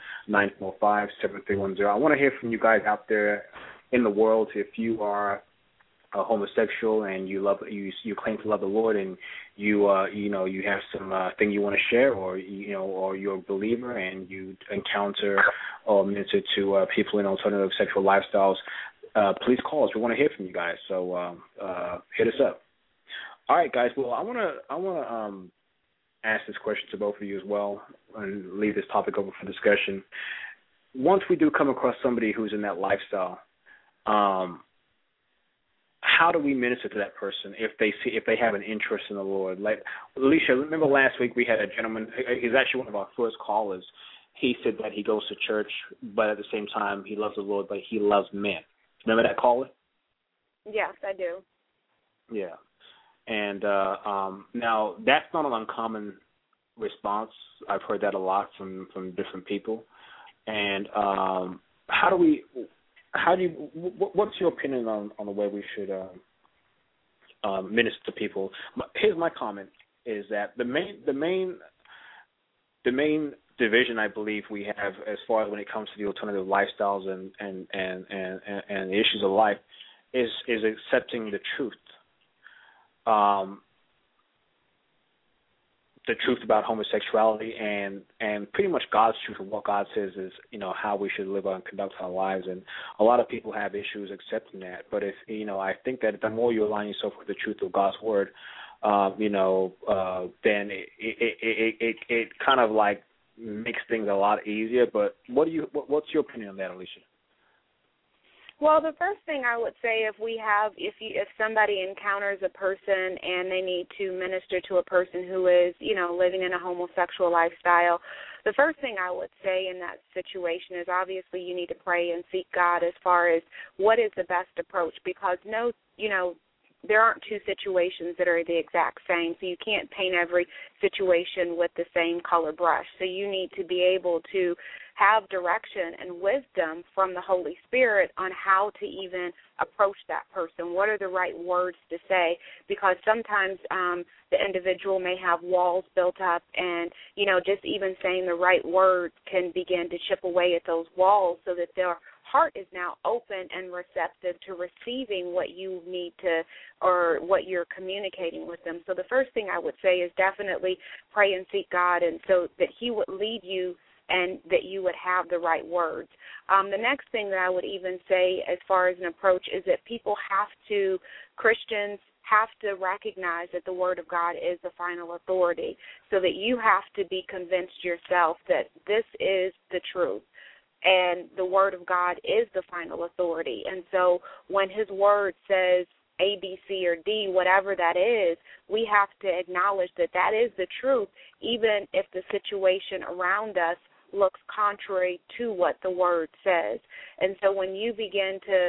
I want to hear from you guys out there in the world. If you are homosexual and you claim to love the Lord, and you have some thing you want to share, or you're a believer and you encounter or minister to people in alternative sexual lifestyles, please call us. We want to hear from you guys. So hit us up. All right, guys. Well, I want to ask this question to both of you as well, and leave this topic open for discussion. Once we do come across somebody who's in that lifestyle, how do we minister to that person if they have an interest in the Lord? Like Alicia, remember last week we had a gentleman. He's actually one of our first callers. He said that he goes to church, but at the same time he loves the Lord, but he loves men. Remember that caller? Yes, I do. Yeah, and now that's not an uncommon response. I've heard that a lot from different people. And what's your opinion on the way we should minister to people? Here's my comment: is that the main division I believe we have, as far as when it comes to the alternative lifestyles and the issues of life, is accepting the truth. The truth about homosexuality and pretty much God's truth of what God says is, how we should live and conduct our lives. And a lot of people have issues accepting that. But if, I think that the more you align yourself with the truth of God's word, then it kind of like makes things a lot easier. But what's your opinion on that, Alicia? Well, the first thing I would say, if somebody encounters a person and they need to minister to a person who is, living in a homosexual lifestyle, the first thing I would say in that situation is obviously you need to pray and seek God as far as what is the best approach, because there aren't two situations that are the exact same, so you can't paint every situation with the same color brush. So you need to be able to have direction and wisdom from the Holy Spirit on how to even approach that person. What are the right words to say? Because sometimes the individual may have walls built up, and, just even saying the right words can begin to chip away at those walls so that their heart is now open and receptive to receiving what you need to, or what you're communicating with them. So the first thing I would say is definitely pray and seek God, and so that He would lead you and that you would have the right words. The next thing that I would even say as far as an approach is that Christians have to recognize that the Word of God is the final authority, so that you have to be convinced yourself that this is the truth and the Word of God is the final authority. And so when His Word says A, B, C, or D, whatever that is, we have to acknowledge that that is the truth, even if the situation around us looks contrary to what the Word says. And so when you begin to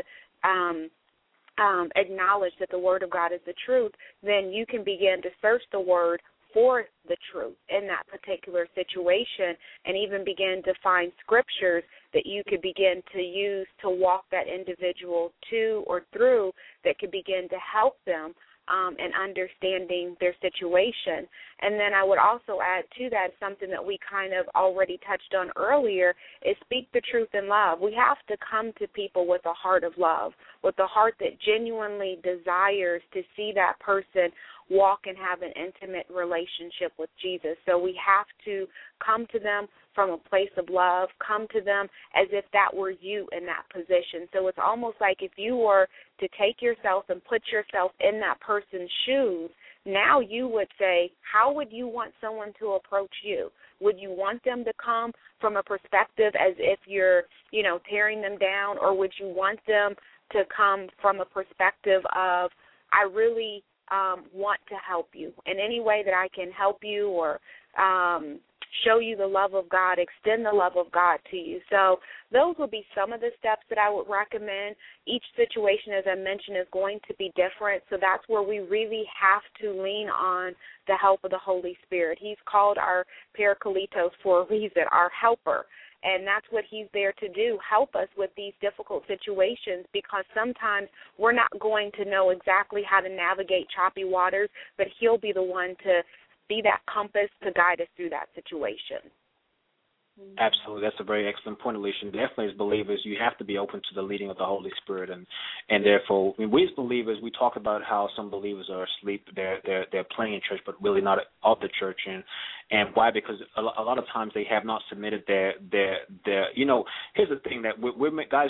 acknowledge that the Word of God is the truth, then you can begin to search the Word for the truth in that particular situation, and even begin to find scriptures that you could begin to use to walk that individual to or through, that could begin to help them in understanding their situation. And then I would also add to that something that we kind of already touched on earlier, is speak the truth in love. We have to come to people with a heart of love, with a heart that genuinely desires to see that person walk and have an intimate relationship with Jesus. So we have to come to them from a place of love, come to them as if that were you in that position. So it's almost like if you were to take yourself and put yourself in that person's shoes, now you would say, how would you want someone to approach you? Would you want them to come from a perspective as if you're, tearing them down, or would you want them to come from a perspective of, I really want to help you in any way that I can help you, or show you the love of God, extend the love of God to you. So those would be some of the steps that I would recommend. Each situation, as I mentioned, is going to be different, so that's where we really have to lean on the help of the Holy Spirit. He's called our Parakletos for a reason, our helper. And that's what He's there to do, help us with these difficult situations, because sometimes we're not going to know exactly how to navigate choppy waters, but He'll be the one to be that compass to guide us through that situation. Absolutely. That's a very excellent point, Alicia. Definitely as believers, you have to be open to the leading of the Holy Spirit. And therefore, we as believers, we talk about how some believers are asleep, they're playing in church, but really not of the church. And why? Because a lot of times they have not submitted their here's the thing, that we're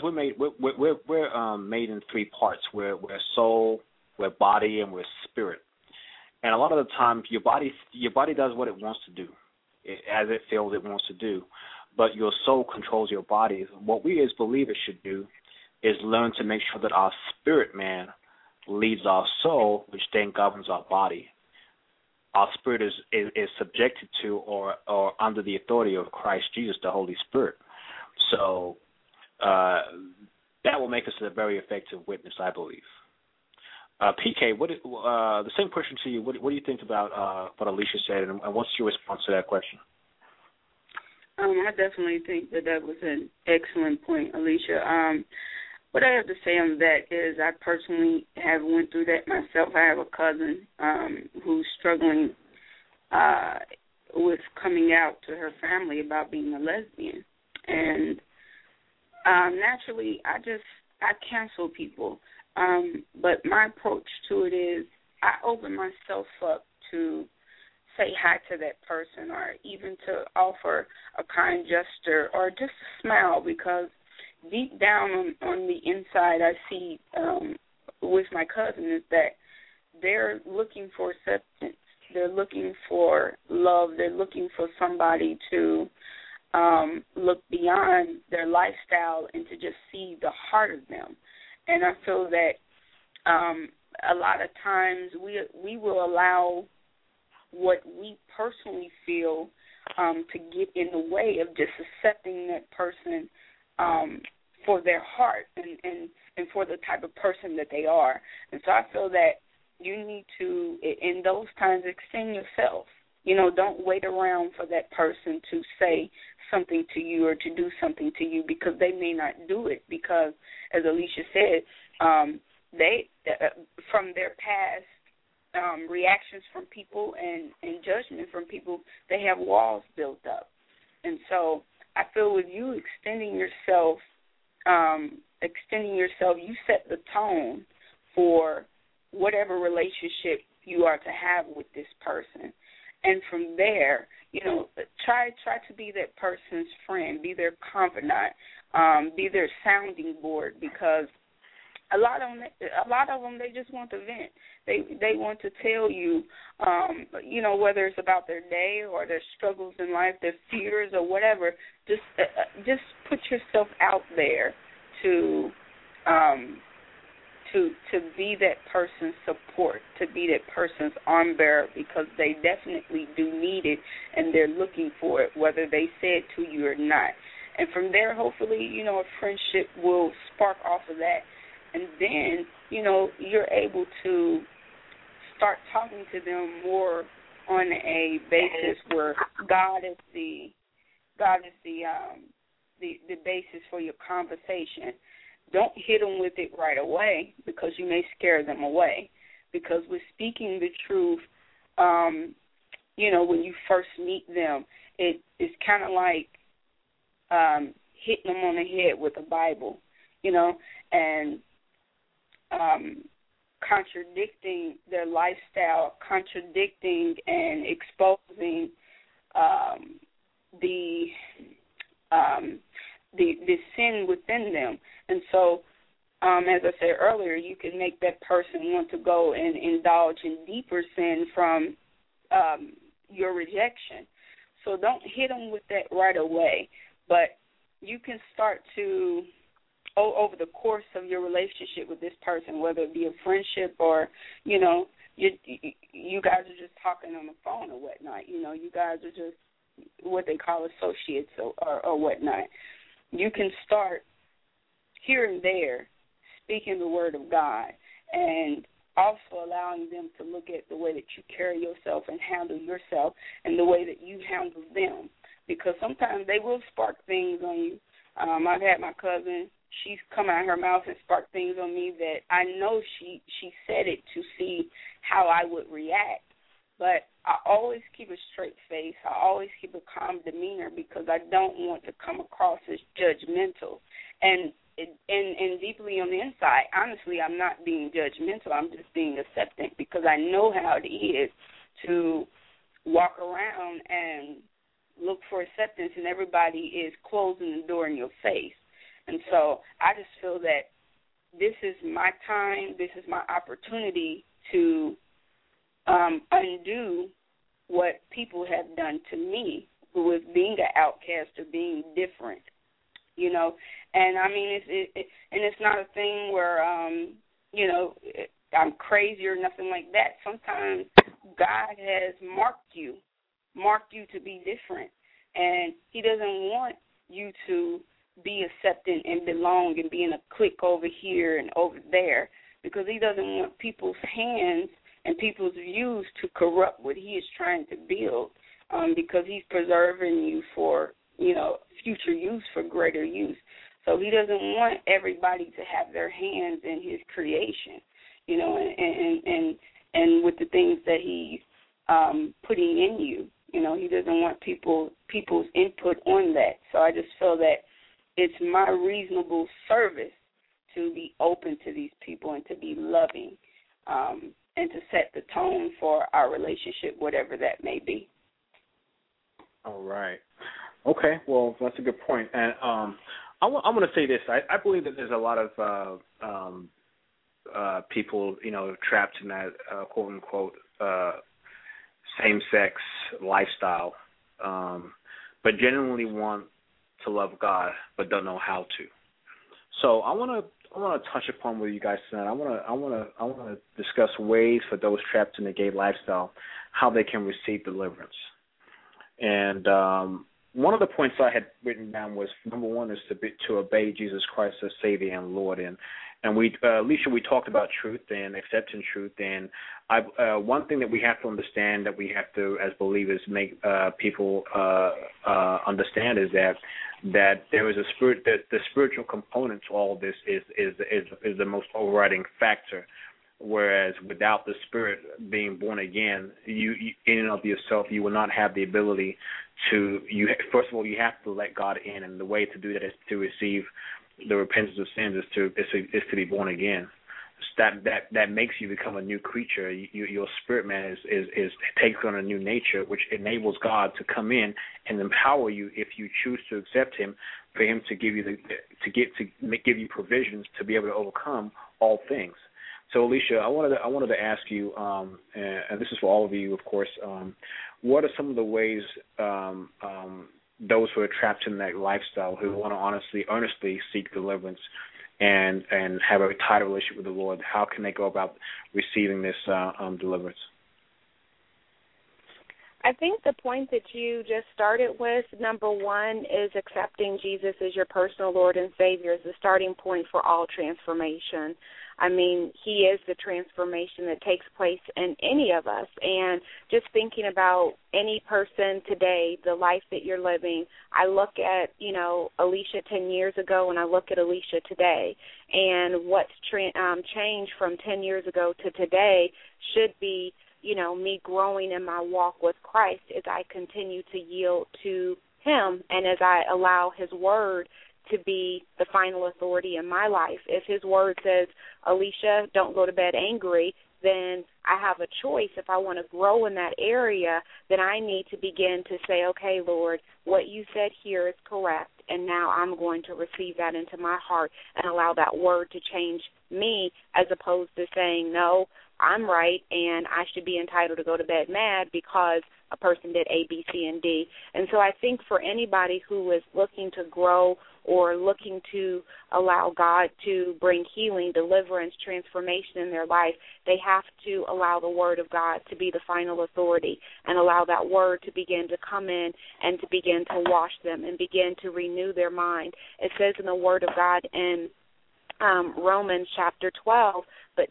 made in three parts. We're soul, we're body, and we're spirit. And a lot of the time, your body does what it wants to do, as it feels it wants to do, but your soul controls your body. What we as believers should do is learn to make sure that our spirit man leads our soul, which then governs our body. Our spirit is subjected to or under the authority of Christ Jesus, the Holy Spirit. So that will make us a very effective witness, I believe. PK, the same question to you. What do you think about what Alicia said, and what's your response to that question? I definitely think that was an excellent point, Alicia. What I have to say on that is I personally have went through that myself. I have a cousin who's struggling with coming out to her family about being a lesbian. And naturally, I cancel people. But my approach to it is I open myself up to say hi to that person, or even to offer a kind gesture or just a smile, because deep down on the inside I see with my cousin is that they're looking for acceptance. They're looking for love. They're looking for somebody to look beyond their lifestyle and to just see the heart of them. And I feel that a lot of times we will allow what we personally feel to get in the way of just accepting that person for their heart and for the type of person that they are. And so I feel that you need to, in those times, extend yourself. Don't wait around for that person to say something to you or to do something to you, because they may not do it, because, as Alicia said, they from their past reactions from people and judgment from people, they have walls built up. And so I feel with you extending yourself extending yourself, you set the tone for whatever relationship you are to have with this person. And from there, try to be that person's friend, be their confidant, be their sounding board, because a lot of them, they just want to vent. They want to tell you, whether it's about their day or their struggles in life, their fears or whatever. Just put yourself out there to be that person's support, to be that person's arm bearer, because they definitely do need it and they're looking for it, whether they say it to you or not. And from there, hopefully, a friendship will spark off of that. And then, you're able to start talking to them more on a basis where God is the basis for your conversation. Don't hit them with it right away, because you may scare them away. Because with speaking the truth, when you first meet them, it's kind of like hitting them on the head with a Bible, and contradicting their lifestyle, contradicting and exposing the sin within them. And so, as I said earlier, you can make that person want to go and indulge in deeper sin from your rejection. So don't hit them with that right away, but you can start to, over the course of your relationship with this person, whether it be a friendship or, you guys are just talking on the phone or whatnot. You guys are just what they call associates or whatnot. You can start here and there speaking the word of God, and also allowing them to look at the way that you carry yourself and handle yourself and the way that you handle them, because sometimes they will spark things on you. I've had my cousin, she's come out of her mouth and sparked things on me that I know she said it to see how I would react. But I always keep a straight face. I always keep a calm demeanor, because I don't want to come across as judgmental. And deeply on the inside, honestly, I'm not being judgmental. I'm just being accepting, because I know how it is to walk around and look for acceptance, and everybody is closing the door in your face. And so I just feel that this is my time, this is my opportunity to undo what people have done to me with being an outcast or being different, And I mean, it's not a thing where, I'm crazy or nothing like that. Sometimes God has marked you to be different, and He doesn't want you to be accepting and belong and be in a clique over here and over there, because He doesn't want people's hands and people's views to corrupt what He is trying to build, because He's preserving you for, future use, for greater use. So He doesn't want everybody to have their hands in His creation, and with the things that He's putting in you. He doesn't want people's input on that. So I just feel that it's my reasonable service to be open to these people and to be loving, and to set the tone for our relationship, whatever that may be. All right. Okay. Well, that's a good point. And I'm going to say this. I believe that there's a lot of people, trapped in that quote unquote same-sex lifestyle, but genuinely want to love God but don't know how to. So I want to touch upon what you guys said. I want to discuss ways for those trapped in the gay lifestyle, how they can receive deliverance. And one of the points I had written down was, number one is to obey Jesus Christ as Savior and Lord. And we, Alicia, we talked about truth and accepting truth. And one thing that we have to understand, that we have to, as believers, make people understand is that there is a spirit. That the spiritual component to all of this is the most overriding factor. Whereas without the Spirit being born again, you in and of yourself, you will not have the ability to. First of all, you have to let God in, and the way to do that is to receive the repentance of sins is to be born again. That makes you become a new creature. Your spirit man is takes on a new nature, which enables God to come in and empower you if you choose to accept Him, for Him to give you give you provisions to be able to overcome all things. So, Alicia, I wanted to ask you, and this is for all of you, of course. What are some of the ways those who are trapped in that lifestyle, who want to earnestly seek deliverance and have a tighter relationship with the Lord, how can they go about receiving this deliverance? I think the point that you just started with, number one, is accepting Jesus as your personal Lord and Savior is the starting point for all transformation. I mean, He is the transformation that takes place in any of us. And just thinking about any person today, the life that you're living, I look at, Alicia 10 years ago and I look at Alicia today. And what's changed from 10 years ago to today should be, me growing in my walk with Christ as I continue to yield to Him and as I allow His Word to be the final authority in my life. If His Word says, Alicia, don't go to bed angry, then I have a choice. If I want to grow in that area, then I need to begin to say, okay, Lord, what you said here is correct, and now I'm going to receive that into my heart and allow that word to change me, as opposed to saying, no, I'm right, and I should be entitled to go to bed mad because a person did A, B, C, and D. And so I think for anybody who is looking to grow or looking to allow God to bring healing, deliverance, transformation in their life, they have to allow the Word of God to be the final authority and allow that Word to begin to come in and to begin to wash them and begin to renew their mind. It says in the Word of God in Romans chapter 12, but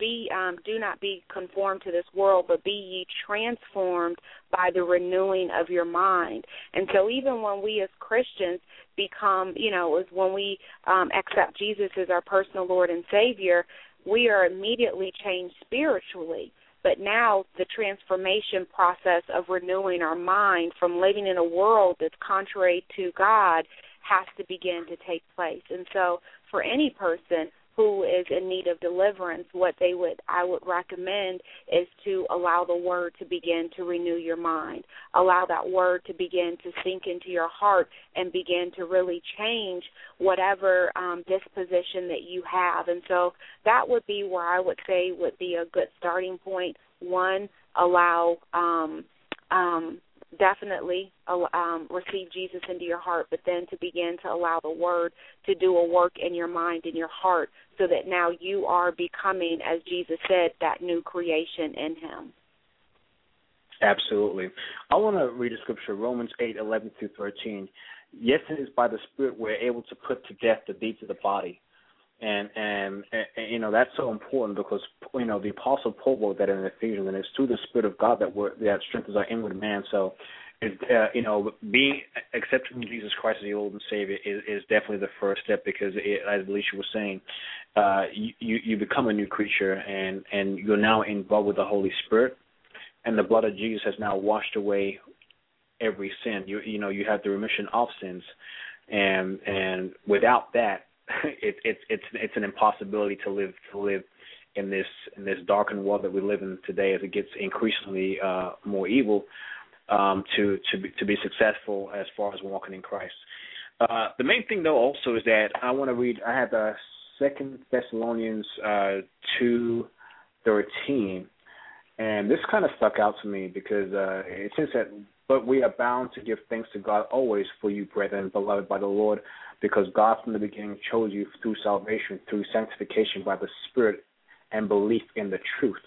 do not be conformed to this world, but be ye transformed by the renewing of your mind. And so even when we as Christians become, when we accept Jesus as our personal Lord and Savior, we are immediately changed spiritually. But now the transformation process of renewing our mind from living in a world that's contrary to God has to begin to take place. And so for any person who is in need of deliverance, I would recommend is to allow the Word to begin to renew your mind. Allow that Word to begin to sink into your heart and begin to really change whatever disposition that you have. And so that would be where I would say would be a good starting point. One, allow definitely receive Jesus into your heart, but then to begin to allow the Word to do a work in your mind and your heart so that now you are becoming, as Jesus said, that new creation in Him. Absolutely. I want to read a scripture, Romans 8:11-13. Yes, it is by the Spirit we're able to put to death the deeds of the body. And that's so important because, the Apostle Paul wrote that in Ephesians, and it's through the Spirit of God that strengthens our inward man. So, being accepting Jesus Christ as your Lord and Savior is definitely the first step because, as Alicia was saying, you become a new creature and you're now involved with the Holy Spirit, and the blood of Jesus has now washed away every sin. You have the remission of sins, and without that, it's an impossibility to live in this darkened world that we live in today, as it gets increasingly more evil. To be successful as far as walking in Christ. The main thing, though, also is that I want to read. I have 2 Thessalonians 2:13, and this kind of stuck out to me because it says that, but we are bound to give thanks to God always for you, brethren, beloved by the Lord, because God from the beginning chose you through salvation, through sanctification by the Spirit and belief in the truth.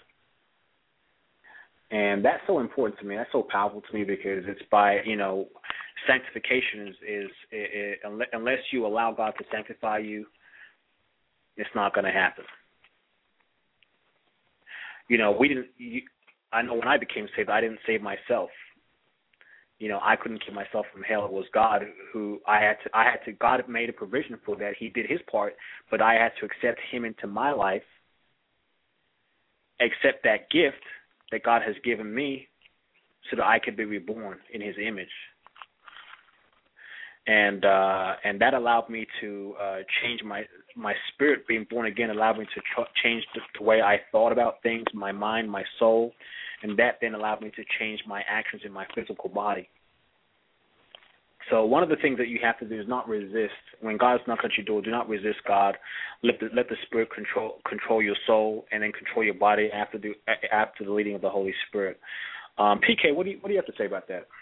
And that's so important to me. That's so powerful to me because it's by, sanctification is unless you allow God to sanctify you, it's not going to happen. I know when I became saved, I didn't save myself. I couldn't keep myself from hell. It was God who God made a provision for that. He did His part, but I had to accept Him into my life, accept that gift that God has given me so that I could be reborn in His image. and that allowed me to change my spirit. Being born again allowed me to change the way I thought about things, my mind, my soul, and that then allowed me to change my actions in my physical body. So one of the things that you have to do is not resist. When God's knocking at your door, do not resist God. Let the Spirit control your soul, and then control your body after the leading of the Holy Spirit. PK, what do you have to say about that?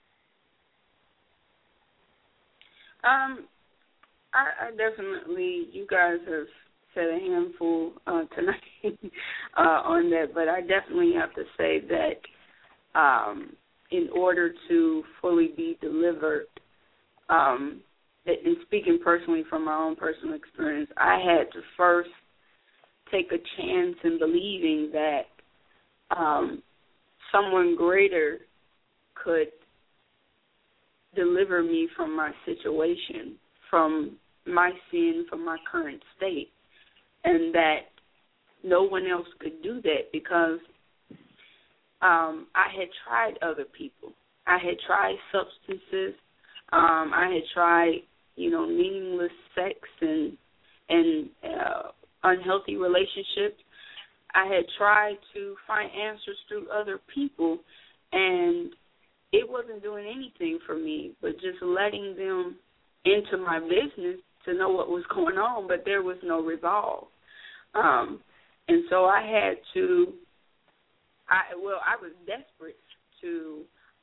I definitely, you guys have said a handful tonight on that, but I definitely have to say that in order to fully be delivered, and speaking personally from my own personal experience, I had to first take a chance in believing that someone greater could deliver me from my situation, from my sin, from my current state, and that no one else could do that because I had tried other people. I had tried substances. I had tried, meaningless sex and unhealthy relationships. I had tried to find answers through other people, and it wasn't doing anything for me but just letting them into my business to know what was going on, but there was no resolve. And so I had to, I was desperate to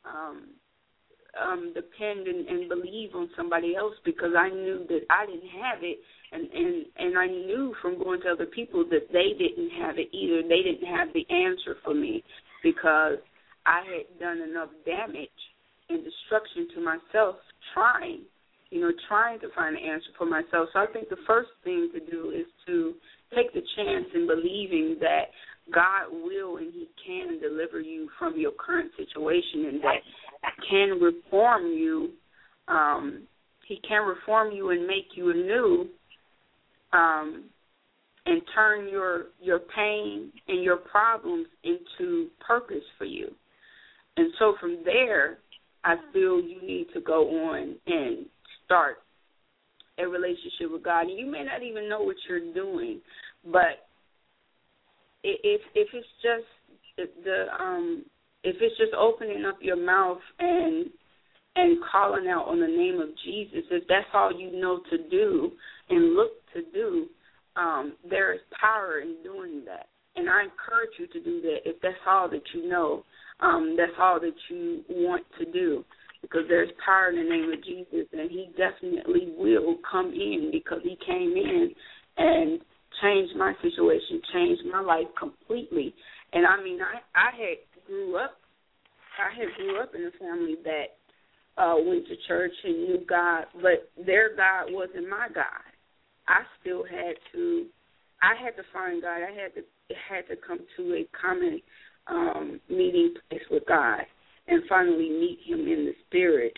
depend and believe on somebody else because I knew that I didn't have it, and I knew from going to other people that they didn't have it either. They didn't have the answer for me because I had done enough damage and destruction to myself trying to find an answer for myself. So I think the first thing to do is to take the chance in believing that God will and He can deliver you from your current situation, and that can reform you. He can reform you and make you anew, and turn your pain and your problems into purpose for you. And so from there, I feel you need to go on and start a relationship with God. And you may not even know what you're doing, but if it's just if it's just opening up your mouth and calling out on the name of Jesus, if that's all you know to do and look to do, there is power in doing that. And I encourage you to do that if that's all that you know, that's all that you want to do, because there's power in the name of Jesus, and He definitely will come in because He came in and changed my situation, changed my life completely. And I mean, I grew up in a family that went to church and knew God, but their God wasn't my God. I had to find God. It had to come to a common meeting place with God and finally meet Him in the spirit,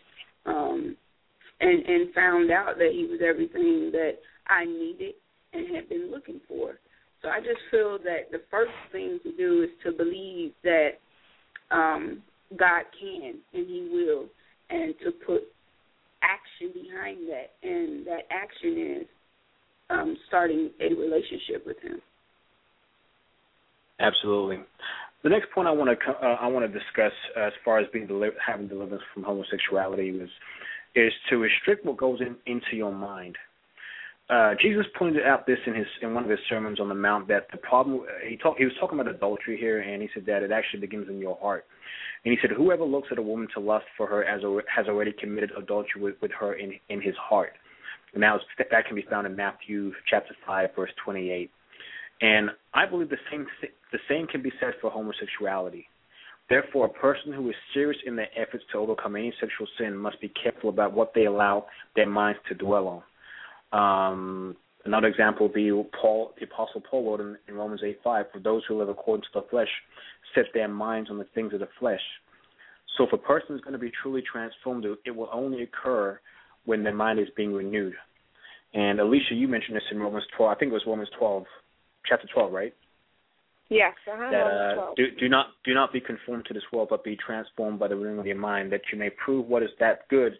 and found out that He was everything that I needed and had been looking for. So I just feel that the first thing to do is to believe that God can and He will, and to put action behind that, and that action is starting a relationship with Him. Absolutely. The next point I want to discuss as far as having deliverance from homosexuality is to restrict what goes into your mind. Jesus pointed out this in one of his sermons on the Mount, that the problem he was talking about adultery here, and he said that it actually begins in your heart. And he said, whoever looks at a woman to lust for her has already committed adultery with her in his heart. And that can be found in Matthew chapter 5, verse 28. And I believe the same can be said for homosexuality. Therefore, a person who is serious in their efforts to overcome any sexual sin must be careful about what they allow their minds to dwell on. Another example would be the Apostle Paul wrote in Romans 8:5, for those who live according to the flesh set their minds on the things of the flesh. So if a person is going to be truly transformed, it will only occur when their mind is being renewed. And Alicia, you mentioned this in Romans 12. I think it was Romans 12, chapter 12, right? Yes. That do not be conformed to this world, but be transformed by the renewing of your mind, that you may prove what is that good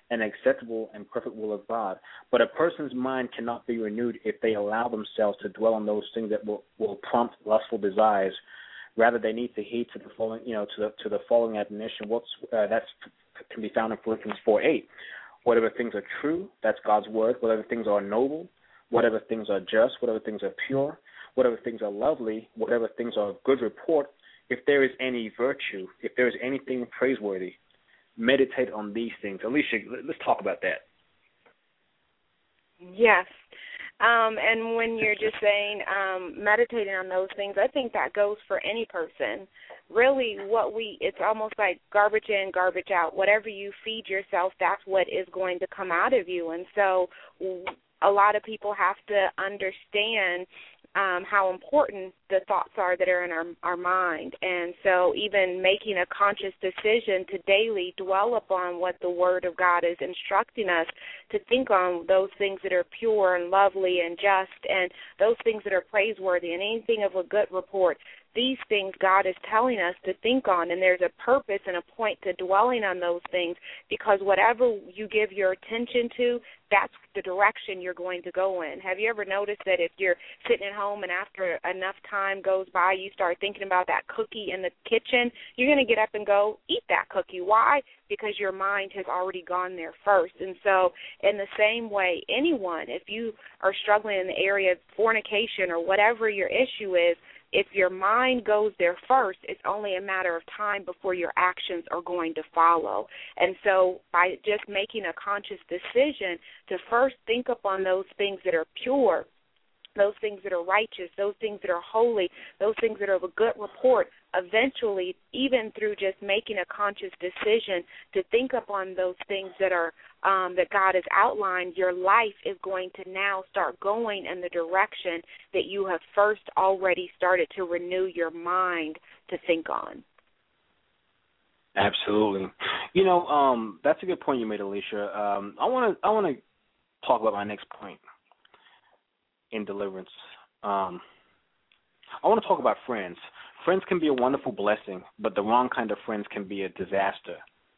and acceptable and perfect will of God. But a person's mind cannot be renewed if they allow themselves to dwell on those things that will prompt lustful desires. Rather, they need to heed to the following, to the following admonition. That can be found in Philippians 4:8. Whatever things are true, that's God's word. Whatever things are noble, whatever things are just, whatever things are pure, whatever things are lovely, whatever things are of good report, if there is any virtue, if there is anything praiseworthy, meditate on these things. Alicia, let's talk about that. Yes. And when you're just saying meditating on those things, I think that goes for any person. Really, it's almost like garbage in, garbage out. Whatever you feed yourself, that's what is going to come out of you. And so a lot of people have to understand how important the thoughts are that are in our mind. And so even making a conscious decision to daily dwell upon what the Word of God is instructing us to think on, those things that are pure and lovely and just, and those things that are praiseworthy and anything of a good report. These things God is telling us to think on, and there's a purpose and a point to dwelling on those things, because whatever you give your attention to, that's the direction you're going to go in. Have you ever noticed that if you're sitting at home and after enough time goes by, you start thinking about that cookie in the kitchen, you're going to get up and go eat that cookie. Why? Because your mind has already gone there first. And so in the same way, anyone, if you are struggling in the area of fornication or whatever your issue is, if your mind goes there first, it's only a matter of time before your actions are going to follow. And so by just making a conscious decision to first think upon those things that are pure, those things that are righteous, those things that are holy, those things that are of a good report, eventually, even through just making a conscious decision to think upon those things that are that God has outlined, your life is going to now start going in the direction that you have first already started to renew your mind to think on. Absolutely. That's a good point you made, Alicia. I want to talk about my next point in deliverance. I want to talk about friends. Friends can be a wonderful blessing, but the wrong kind of friends can be a disaster.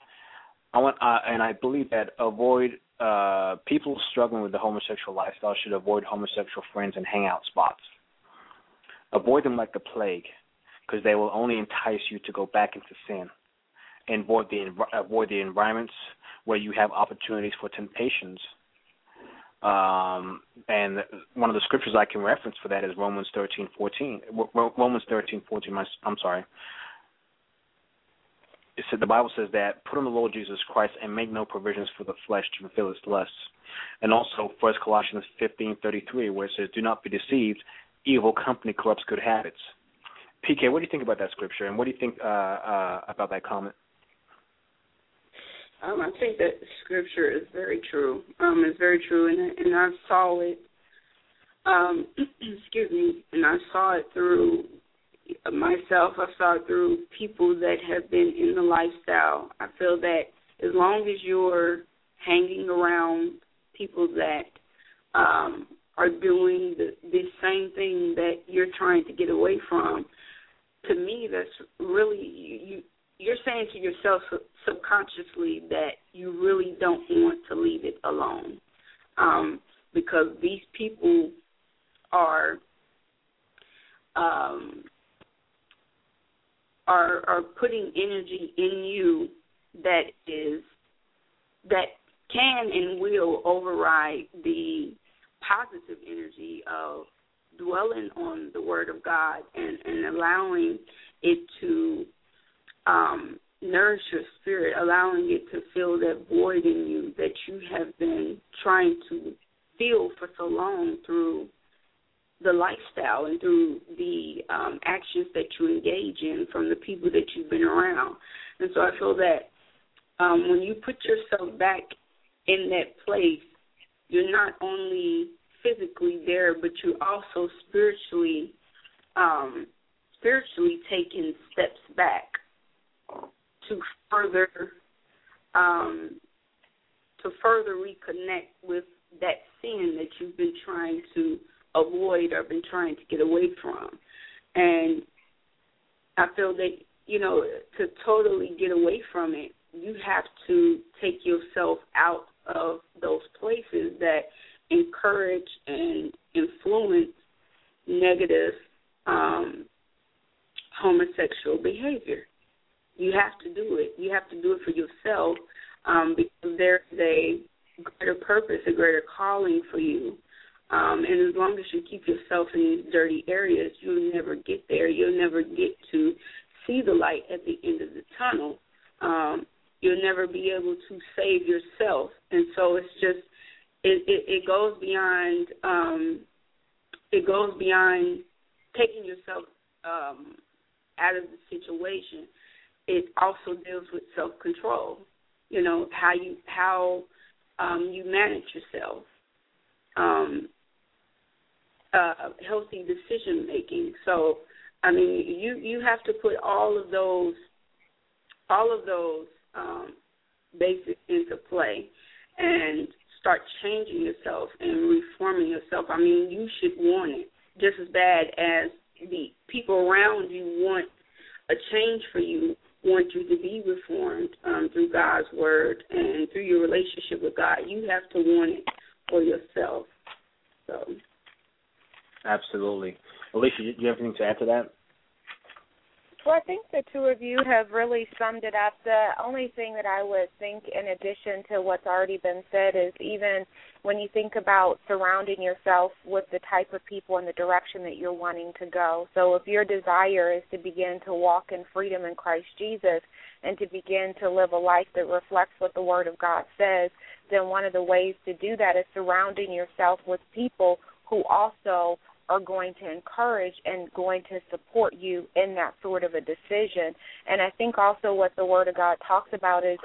And I believe that people struggling with the homosexual lifestyle should avoid homosexual friends and hangout spots. Avoid them like the plague, because they will only entice you to go back into sin. And avoid the environments where you have opportunities for temptations. And one of the scriptures I can reference for that is Romans 13:14. Romans 13:14. I'm sorry. It said, the Bible says that put on the Lord Jesus Christ and make no provisions for the flesh to fulfill its lusts. And also 1 Colossians 15:33, where it says, do not be deceived, evil company corrupts good habits. PK, what do you think about that scripture, and what do you think about that comment? I think that scripture is very true. It's very true, and I saw it. And I saw it through myself. I saw it through people that have been in the lifestyle. I feel that as long as you're hanging around people that are doing the same thing that you're trying to get away from, to me, that's really you're saying to yourself subconsciously that you really don't want to leave it alone, because these people are putting energy in you that can and will override the positive energy of dwelling on the Word of God and allowing it to nourish your spirit, allowing it to fill that void in you that you have been trying to fill for so long through the lifestyle and through the actions that you engage in from the people that you've been around. And so I feel that when you put yourself back in that place, you're not only physically there, but you're also spiritually taking steps back to further reconnect with that sin that you've been trying to avoid or been trying to get away from. And I feel that, to totally get away from it, you have to take yourself out of those places that encourage and influence negative homosexual behavior. You have to do it. You have to do it for yourself because there's a greater purpose, a greater calling for you. And as long as you keep yourself in these dirty areas, you'll never get there. You'll never get to see the light at the end of the tunnel. You'll never be able to save yourself. And so it's just, it goes beyond, taking yourself out of the situation. It also deals with self-control. You know, how you manage yourself. Healthy decision making. So, I mean, you have to put all of those basics into play and start changing yourself and reforming yourself. I mean, you should want it just as bad as the people around you want a change for you, want you to be reformed through God's word and through your relationship with God. You have to want it for yourself. So, absolutely. Alicia, do you have anything to add to that? Well, I think the two of you have really summed it up. The only thing that I would think in addition to what's already been said is even when you think about surrounding yourself with the type of people in the direction that you're wanting to go. So if your desire is to begin to walk in freedom in Christ Jesus and to begin to live a life that reflects what the Word of God says, then one of the ways to do that is surrounding yourself with people who also are going to encourage and going to support you in that sort of a decision. And I think also what the Word of God talks about is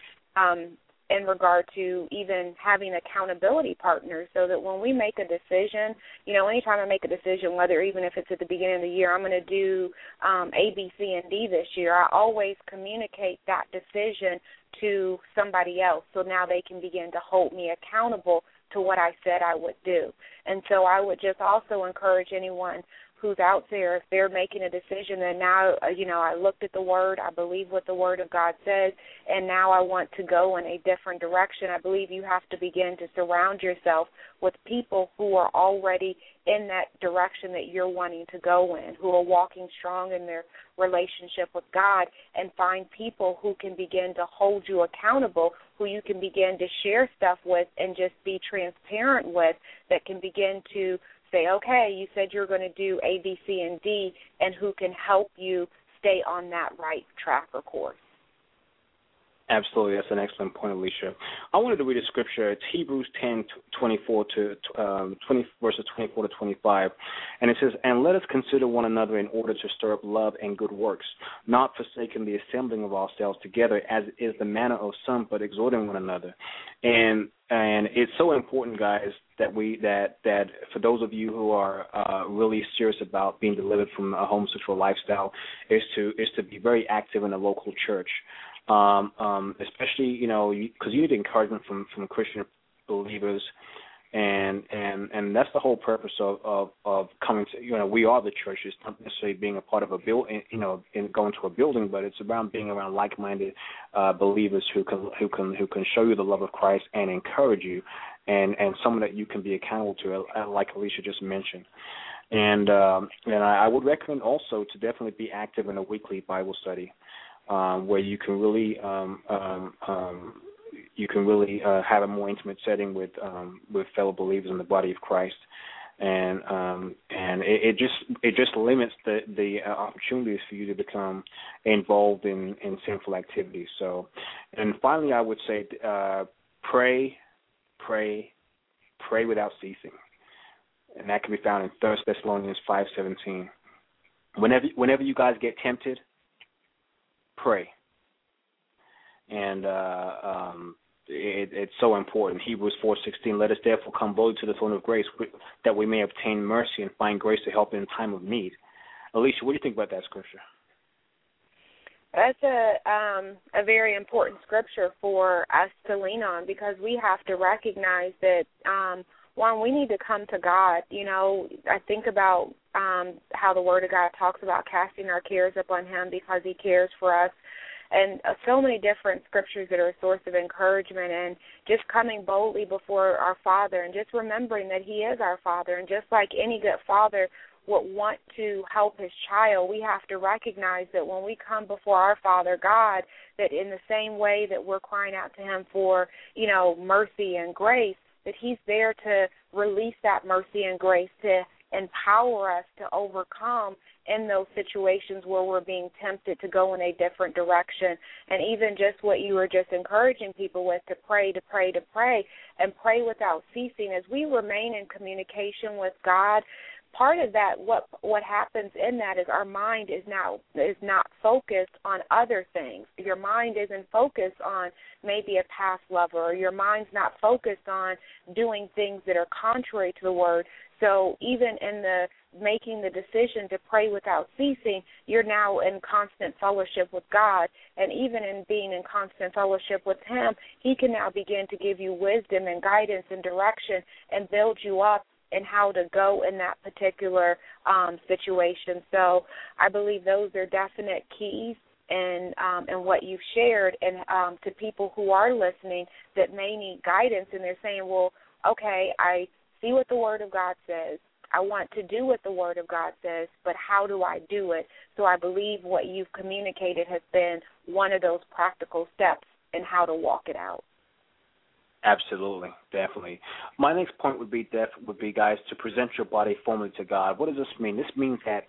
in regard to even having accountability partners, so that when we make a decision, you know, anytime I make a decision, whether even if it's at the beginning of the year, I'm going to do A, B, C, and D this year, I always communicate that decision to somebody else so now they can begin to hold me accountable to what I said I would do. And so I would just also encourage anyone who's out there, if they're making a decision and now, you know, I looked at the Word, I believe what the Word of God says, and now I want to go in a different direction, I believe you have to begin to surround yourself with people who are already in that direction that you're wanting to go in, who are walking strong in their relationship with God, and find people who can begin to hold you accountable, who you can begin to share stuff with and just be transparent with, that can begin to say, okay, you said you're going to do A, B, C, and D, and who can help you stay on that right track or course. Absolutely, that's an excellent point, Alicia. I wanted to read a scripture. It's Hebrews 10:24 to 20 verses 24 to 25, and it says, "And let us consider one another in order to stir up love and good works, not forsaking the assembling of ourselves together, as is the manner of some, but exhorting one another." And it's so important, guys, that for those of you who are really serious about being delivered from a homosexual lifestyle, is to be very active in a local church. Especially, you know, because you need encouragement from Christian believers, and that's the whole purpose of coming to, you know, we are the church. It's not necessarily being a part of a building, you know, in going to a building, but it's around being around like-minded believers who can show you the love of Christ and encourage you, and someone that you can be accountable to, like Alicia just mentioned. And I would recommend also to definitely be active in a weekly Bible study. Where you can really have a more intimate setting with fellow believers in the body of Christ, and it just limits the opportunities for you to become involved in sinful activities. So, and finally, I would say pray without ceasing, and that can be found in 1 Thessalonians 5:17. Whenever you guys get tempted, pray. And it's so important. Hebrews 4:16, "Let us therefore come boldly to the throne of grace, that we may obtain mercy and find grace to help in time of need." Alicia, what do you think about that scripture? That's a very important scripture for us to lean on, because we have to recognize that, one, we need to come to God. You know, I think about how the Word of God talks about casting our cares upon Him because He cares for us. and so many different scriptures that are a source of encouragement, and just coming boldly before our Father and just remembering that He is our Father. And just like any good father would want to help his child, we have to recognize that when we come before our Father God, that in the same way that we're crying out to Him for, mercy and grace, that He's there to release that mercy and grace, to empower us to overcome in those situations where we're being tempted to go in a different direction. And even just what you were just encouraging people with, to pray, and pray without ceasing. As we remain in communication with God, part of that, what happens in that is our mind is not focused on other things. Your mind isn't focused on maybe a past lover, or your mind's not focused on doing things that are contrary to the Word. So even in the making the decision to pray without ceasing, you're now in constant fellowship with God. And even in being in constant fellowship with Him, He can now begin to give you wisdom and guidance and direction and build you up in how to go in that particular situation. So I believe those are definite keys in what you've shared, and to people who are listening that may need guidance, and they're saying, well, okay, I see what the Word of God says. I want to do what the Word of God says, but how do I do it? So I believe what you've communicated has been one of those practical steps in how to walk it out. Absolutely, definitely. My next point would be, guys, to present your body formally to God. What does this mean? This means that,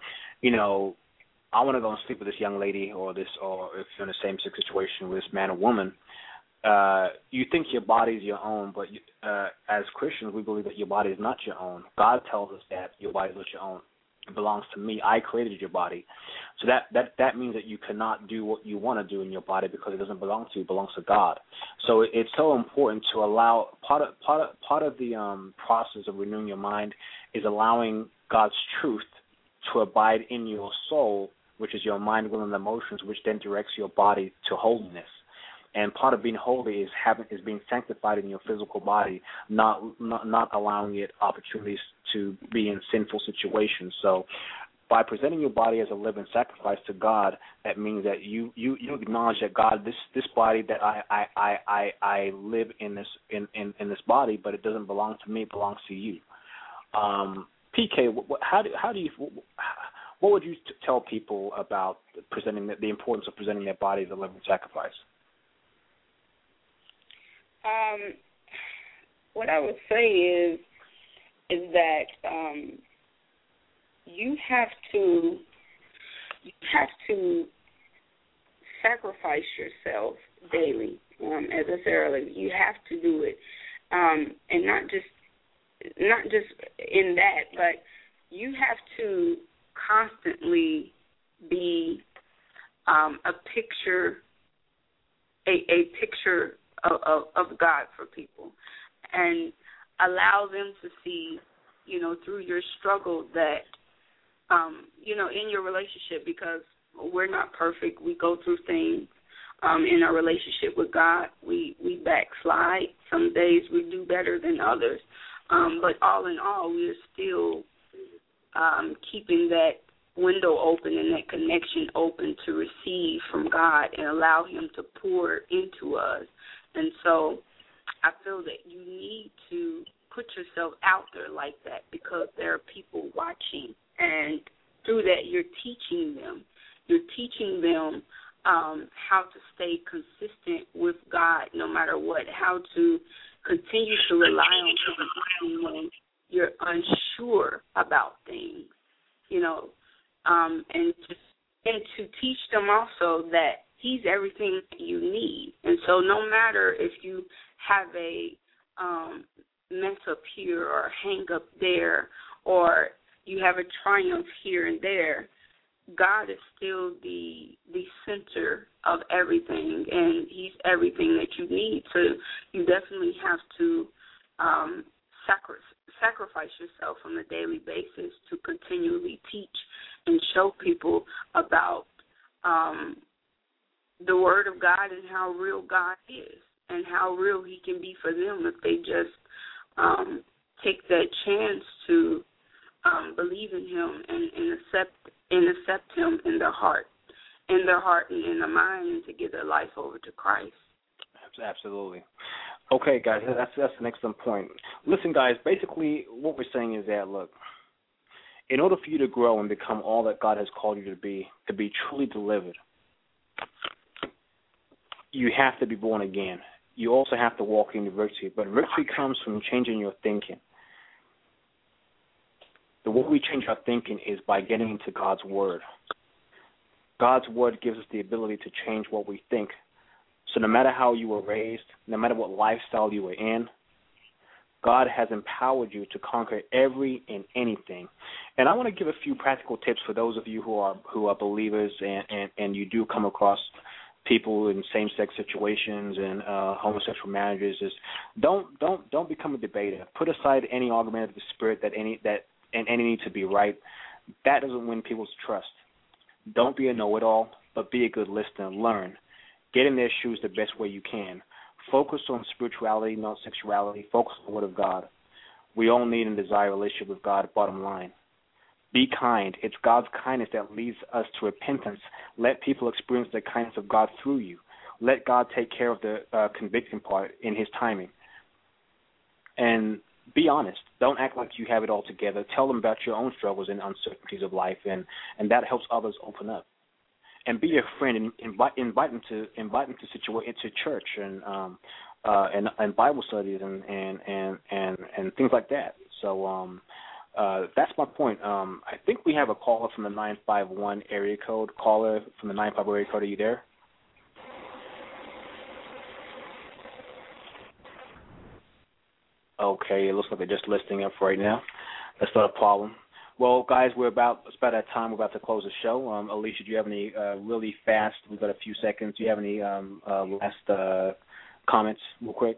I want to go and sleep with this young lady, or if you're in the same situation with this man or woman, you think your body is your own, but as Christians, we believe that your body is not your own. God tells us that your body is not your own. It belongs to me. I created your body. So that means that you cannot do what you want to do in your body because it doesn't belong to you. It belongs to God. So it's so important to allow, part of the process of renewing your mind is allowing God's truth to abide in your soul, which is your mind, will, and emotions, which then directs your body to holiness. And part of being holy is being sanctified in your physical body, not allowing it opportunities to be in sinful situations. So by presenting your body as a living sacrifice to God, that means that you acknowledge that God, this body that I live in this body, but it doesn't belong to me, it belongs to you. PK, what would you tell people about presenting the importance of presenting their body as a living sacrifice? What I would say is that you have to sacrifice yourself daily. As I said earlier, you have to do it, and not just in that, but you have to constantly be a picture of God for people, and allow them to see, through your struggle that, in your relationship, because we're not perfect. We go through things in our relationship with God. We backslide. Some days we do better than others. But all in all, we are still keeping that window open and that connection open to receive from God and allow Him to pour into us. And so I feel that you need to put yourself out there like that, because there are people watching, and through that you're teaching them. You're teaching them how to stay consistent with God no matter what, how to continue to rely on Him when you're unsure about things, and to teach them also that He's everything that you need. And so no matter if you have a mess up here or a hang up there, or you have a triumph here and there, God is still the center of everything, and He's everything that you need. So you definitely have to sacrifice yourself on a daily basis to continually teach and show people about the Word of God and how real God is and how real He can be for them if they just take that chance to believe in Him and accept Him in their heart. in their heart and in their mind, and to give their life over to Christ. Absolutely. Okay, guys, that's an excellent point. Listen, guys, basically what we're saying is that, look, in order for you to grow and become all that God has called you to be truly delivered, you have to be born again. You also have to walk in victory, but victory comes from changing your thinking. The way we change our thinking is by getting into God's Word. God's Word gives us the ability to change what we think. So no matter how you were raised, no matter what lifestyle you were in, God has empowered you to conquer every and anything. And I want to give a few practical tips for those of you who are believers and you do come across people in same-sex situations and homosexual marriages. Is don't become a debater. Put aside any argument of the spirit that any need to be right. That doesn't win people's trust. Don't be a know-it-all, but be a good listener and learn. Get in their shoes the best way you can. Focus on spirituality, not sexuality. Focus on the Word of God. We all need and desire a relationship with God, bottom line. Be kind. It's God's kindness that leads us to repentance. Let people experience the kindness of God through you. Let God take care of the convicting part in His timing. And be honest. Don't act like you have it all together. Tell them about your own struggles and uncertainties of life, and that helps others open up. And be a friend and invite them to church and Bible studies and things like that. So that's my point. I think we have a caller from the 951 area code. Caller from the 951 area code. Are you there? Okay, it looks like they're just listing up right now. That's not a problem. Well, guys, it's about that time. We're about to close the show. Alicia, do you have any really fast? We've got a few seconds. Do you have any last comments, real quick?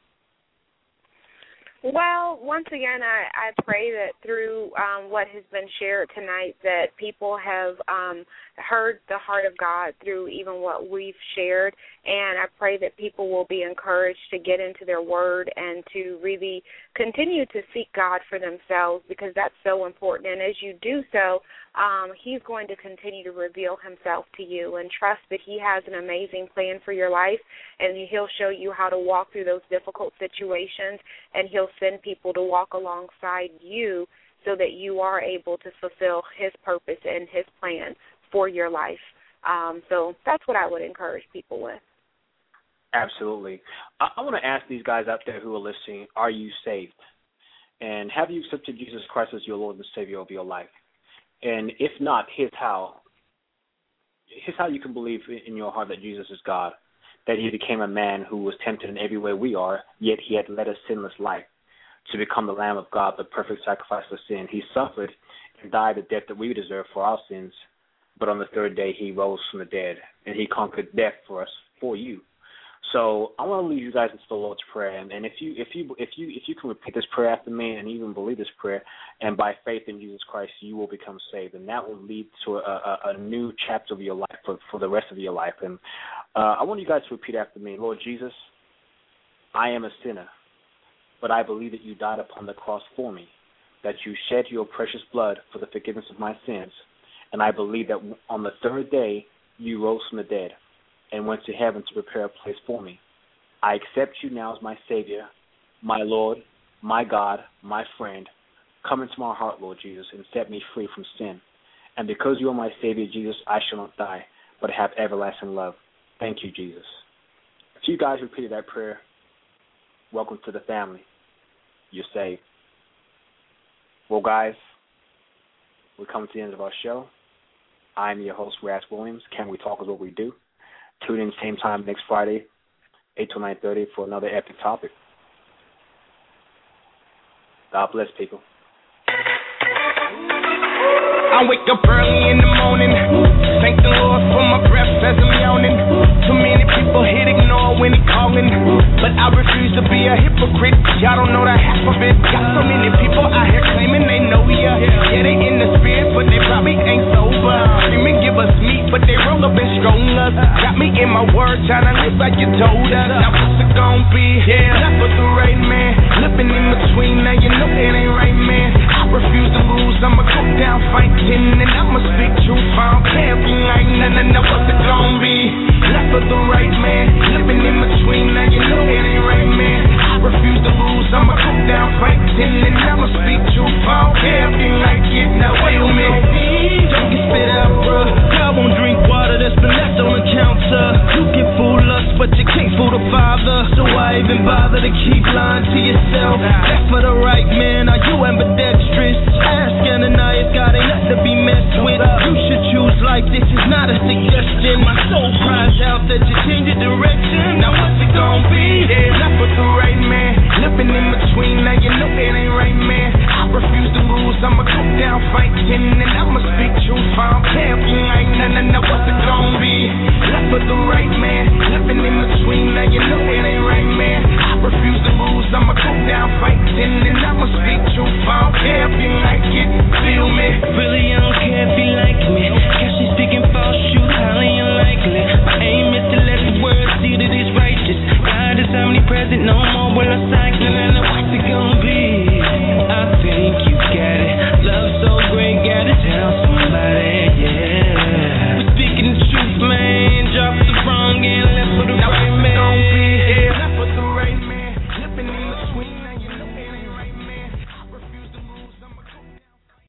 Well, once again, I pray that through what has been shared tonight, that people have heard the heart of God through even what we've shared, and I pray that people will be encouraged to get into their word and to really continue to seek God for themselves, because that's so important. And as you do so, He's going to continue to reveal Himself to you, and trust that He has an amazing plan for your life, and He'll show you how to walk through those difficult situations, and He'll send people to walk alongside you so that you are able to fulfill His purpose and His plan for your life. So that's what I would encourage people with. Absolutely. I want to ask these guys out there who are listening, are you saved? And have you accepted Jesus Christ as your Lord and Savior of your life? And if not, here's how. Here's how you can believe in your heart that Jesus is God, that He became a man who was tempted in every way we are, yet He had led a sinless life to become the Lamb of God, the perfect sacrifice for sin. He suffered and died the death that we deserve for our sins, but on the third day He rose from the dead, and He conquered death for us, for you. So I want to lead you guys into the Lord's Prayer, and if you can repeat this prayer after me and even believe this prayer, and by faith in Jesus Christ, you will become saved, and that will lead to a new chapter of your life for the rest of your life. And I want you guys to repeat after me. Lord Jesus, I am a sinner, but I believe that You died upon the cross for me, that You shed Your precious blood for the forgiveness of my sins, and I believe that on the third day You rose from the dead and went to heaven to prepare a place for me. I accept You now as my Savior, my Lord, my God, my friend. Come into my heart, Lord Jesus, and set me free from sin. And because You are my Savior, Jesus, I shall not die, but have everlasting love. Thank You, Jesus. If you guys repeated that prayer, welcome to the family. You're saved. Well, guys, we're coming to the end of our show. I'm your host, Ras Williams. Can We Talk is what we do. Tune in same time next Friday, 8 to 9:30 for another epic topic. God bless, people. I wake up early in the morning, thank the Lord for my breath as I'm yawning. Too many people hit ignore when He calling, but I refuse to be a hypocrite. Y'all don't know the half of it. Got so many people out here claiming they know Ya. Yeah, they in the spirit, but they probably ain't sober. Screaming, give us meat, but they roll up and strong us. Got me in my word, trying to live like You told us. Now what's it gon' be? Yeah, that's what the right man. Living in between, now you know it ain't right, man. I refuse to lose, I'ma go down fighting, and I'ma speak truth. I don't care if you ain't none, what's it Left for the right man,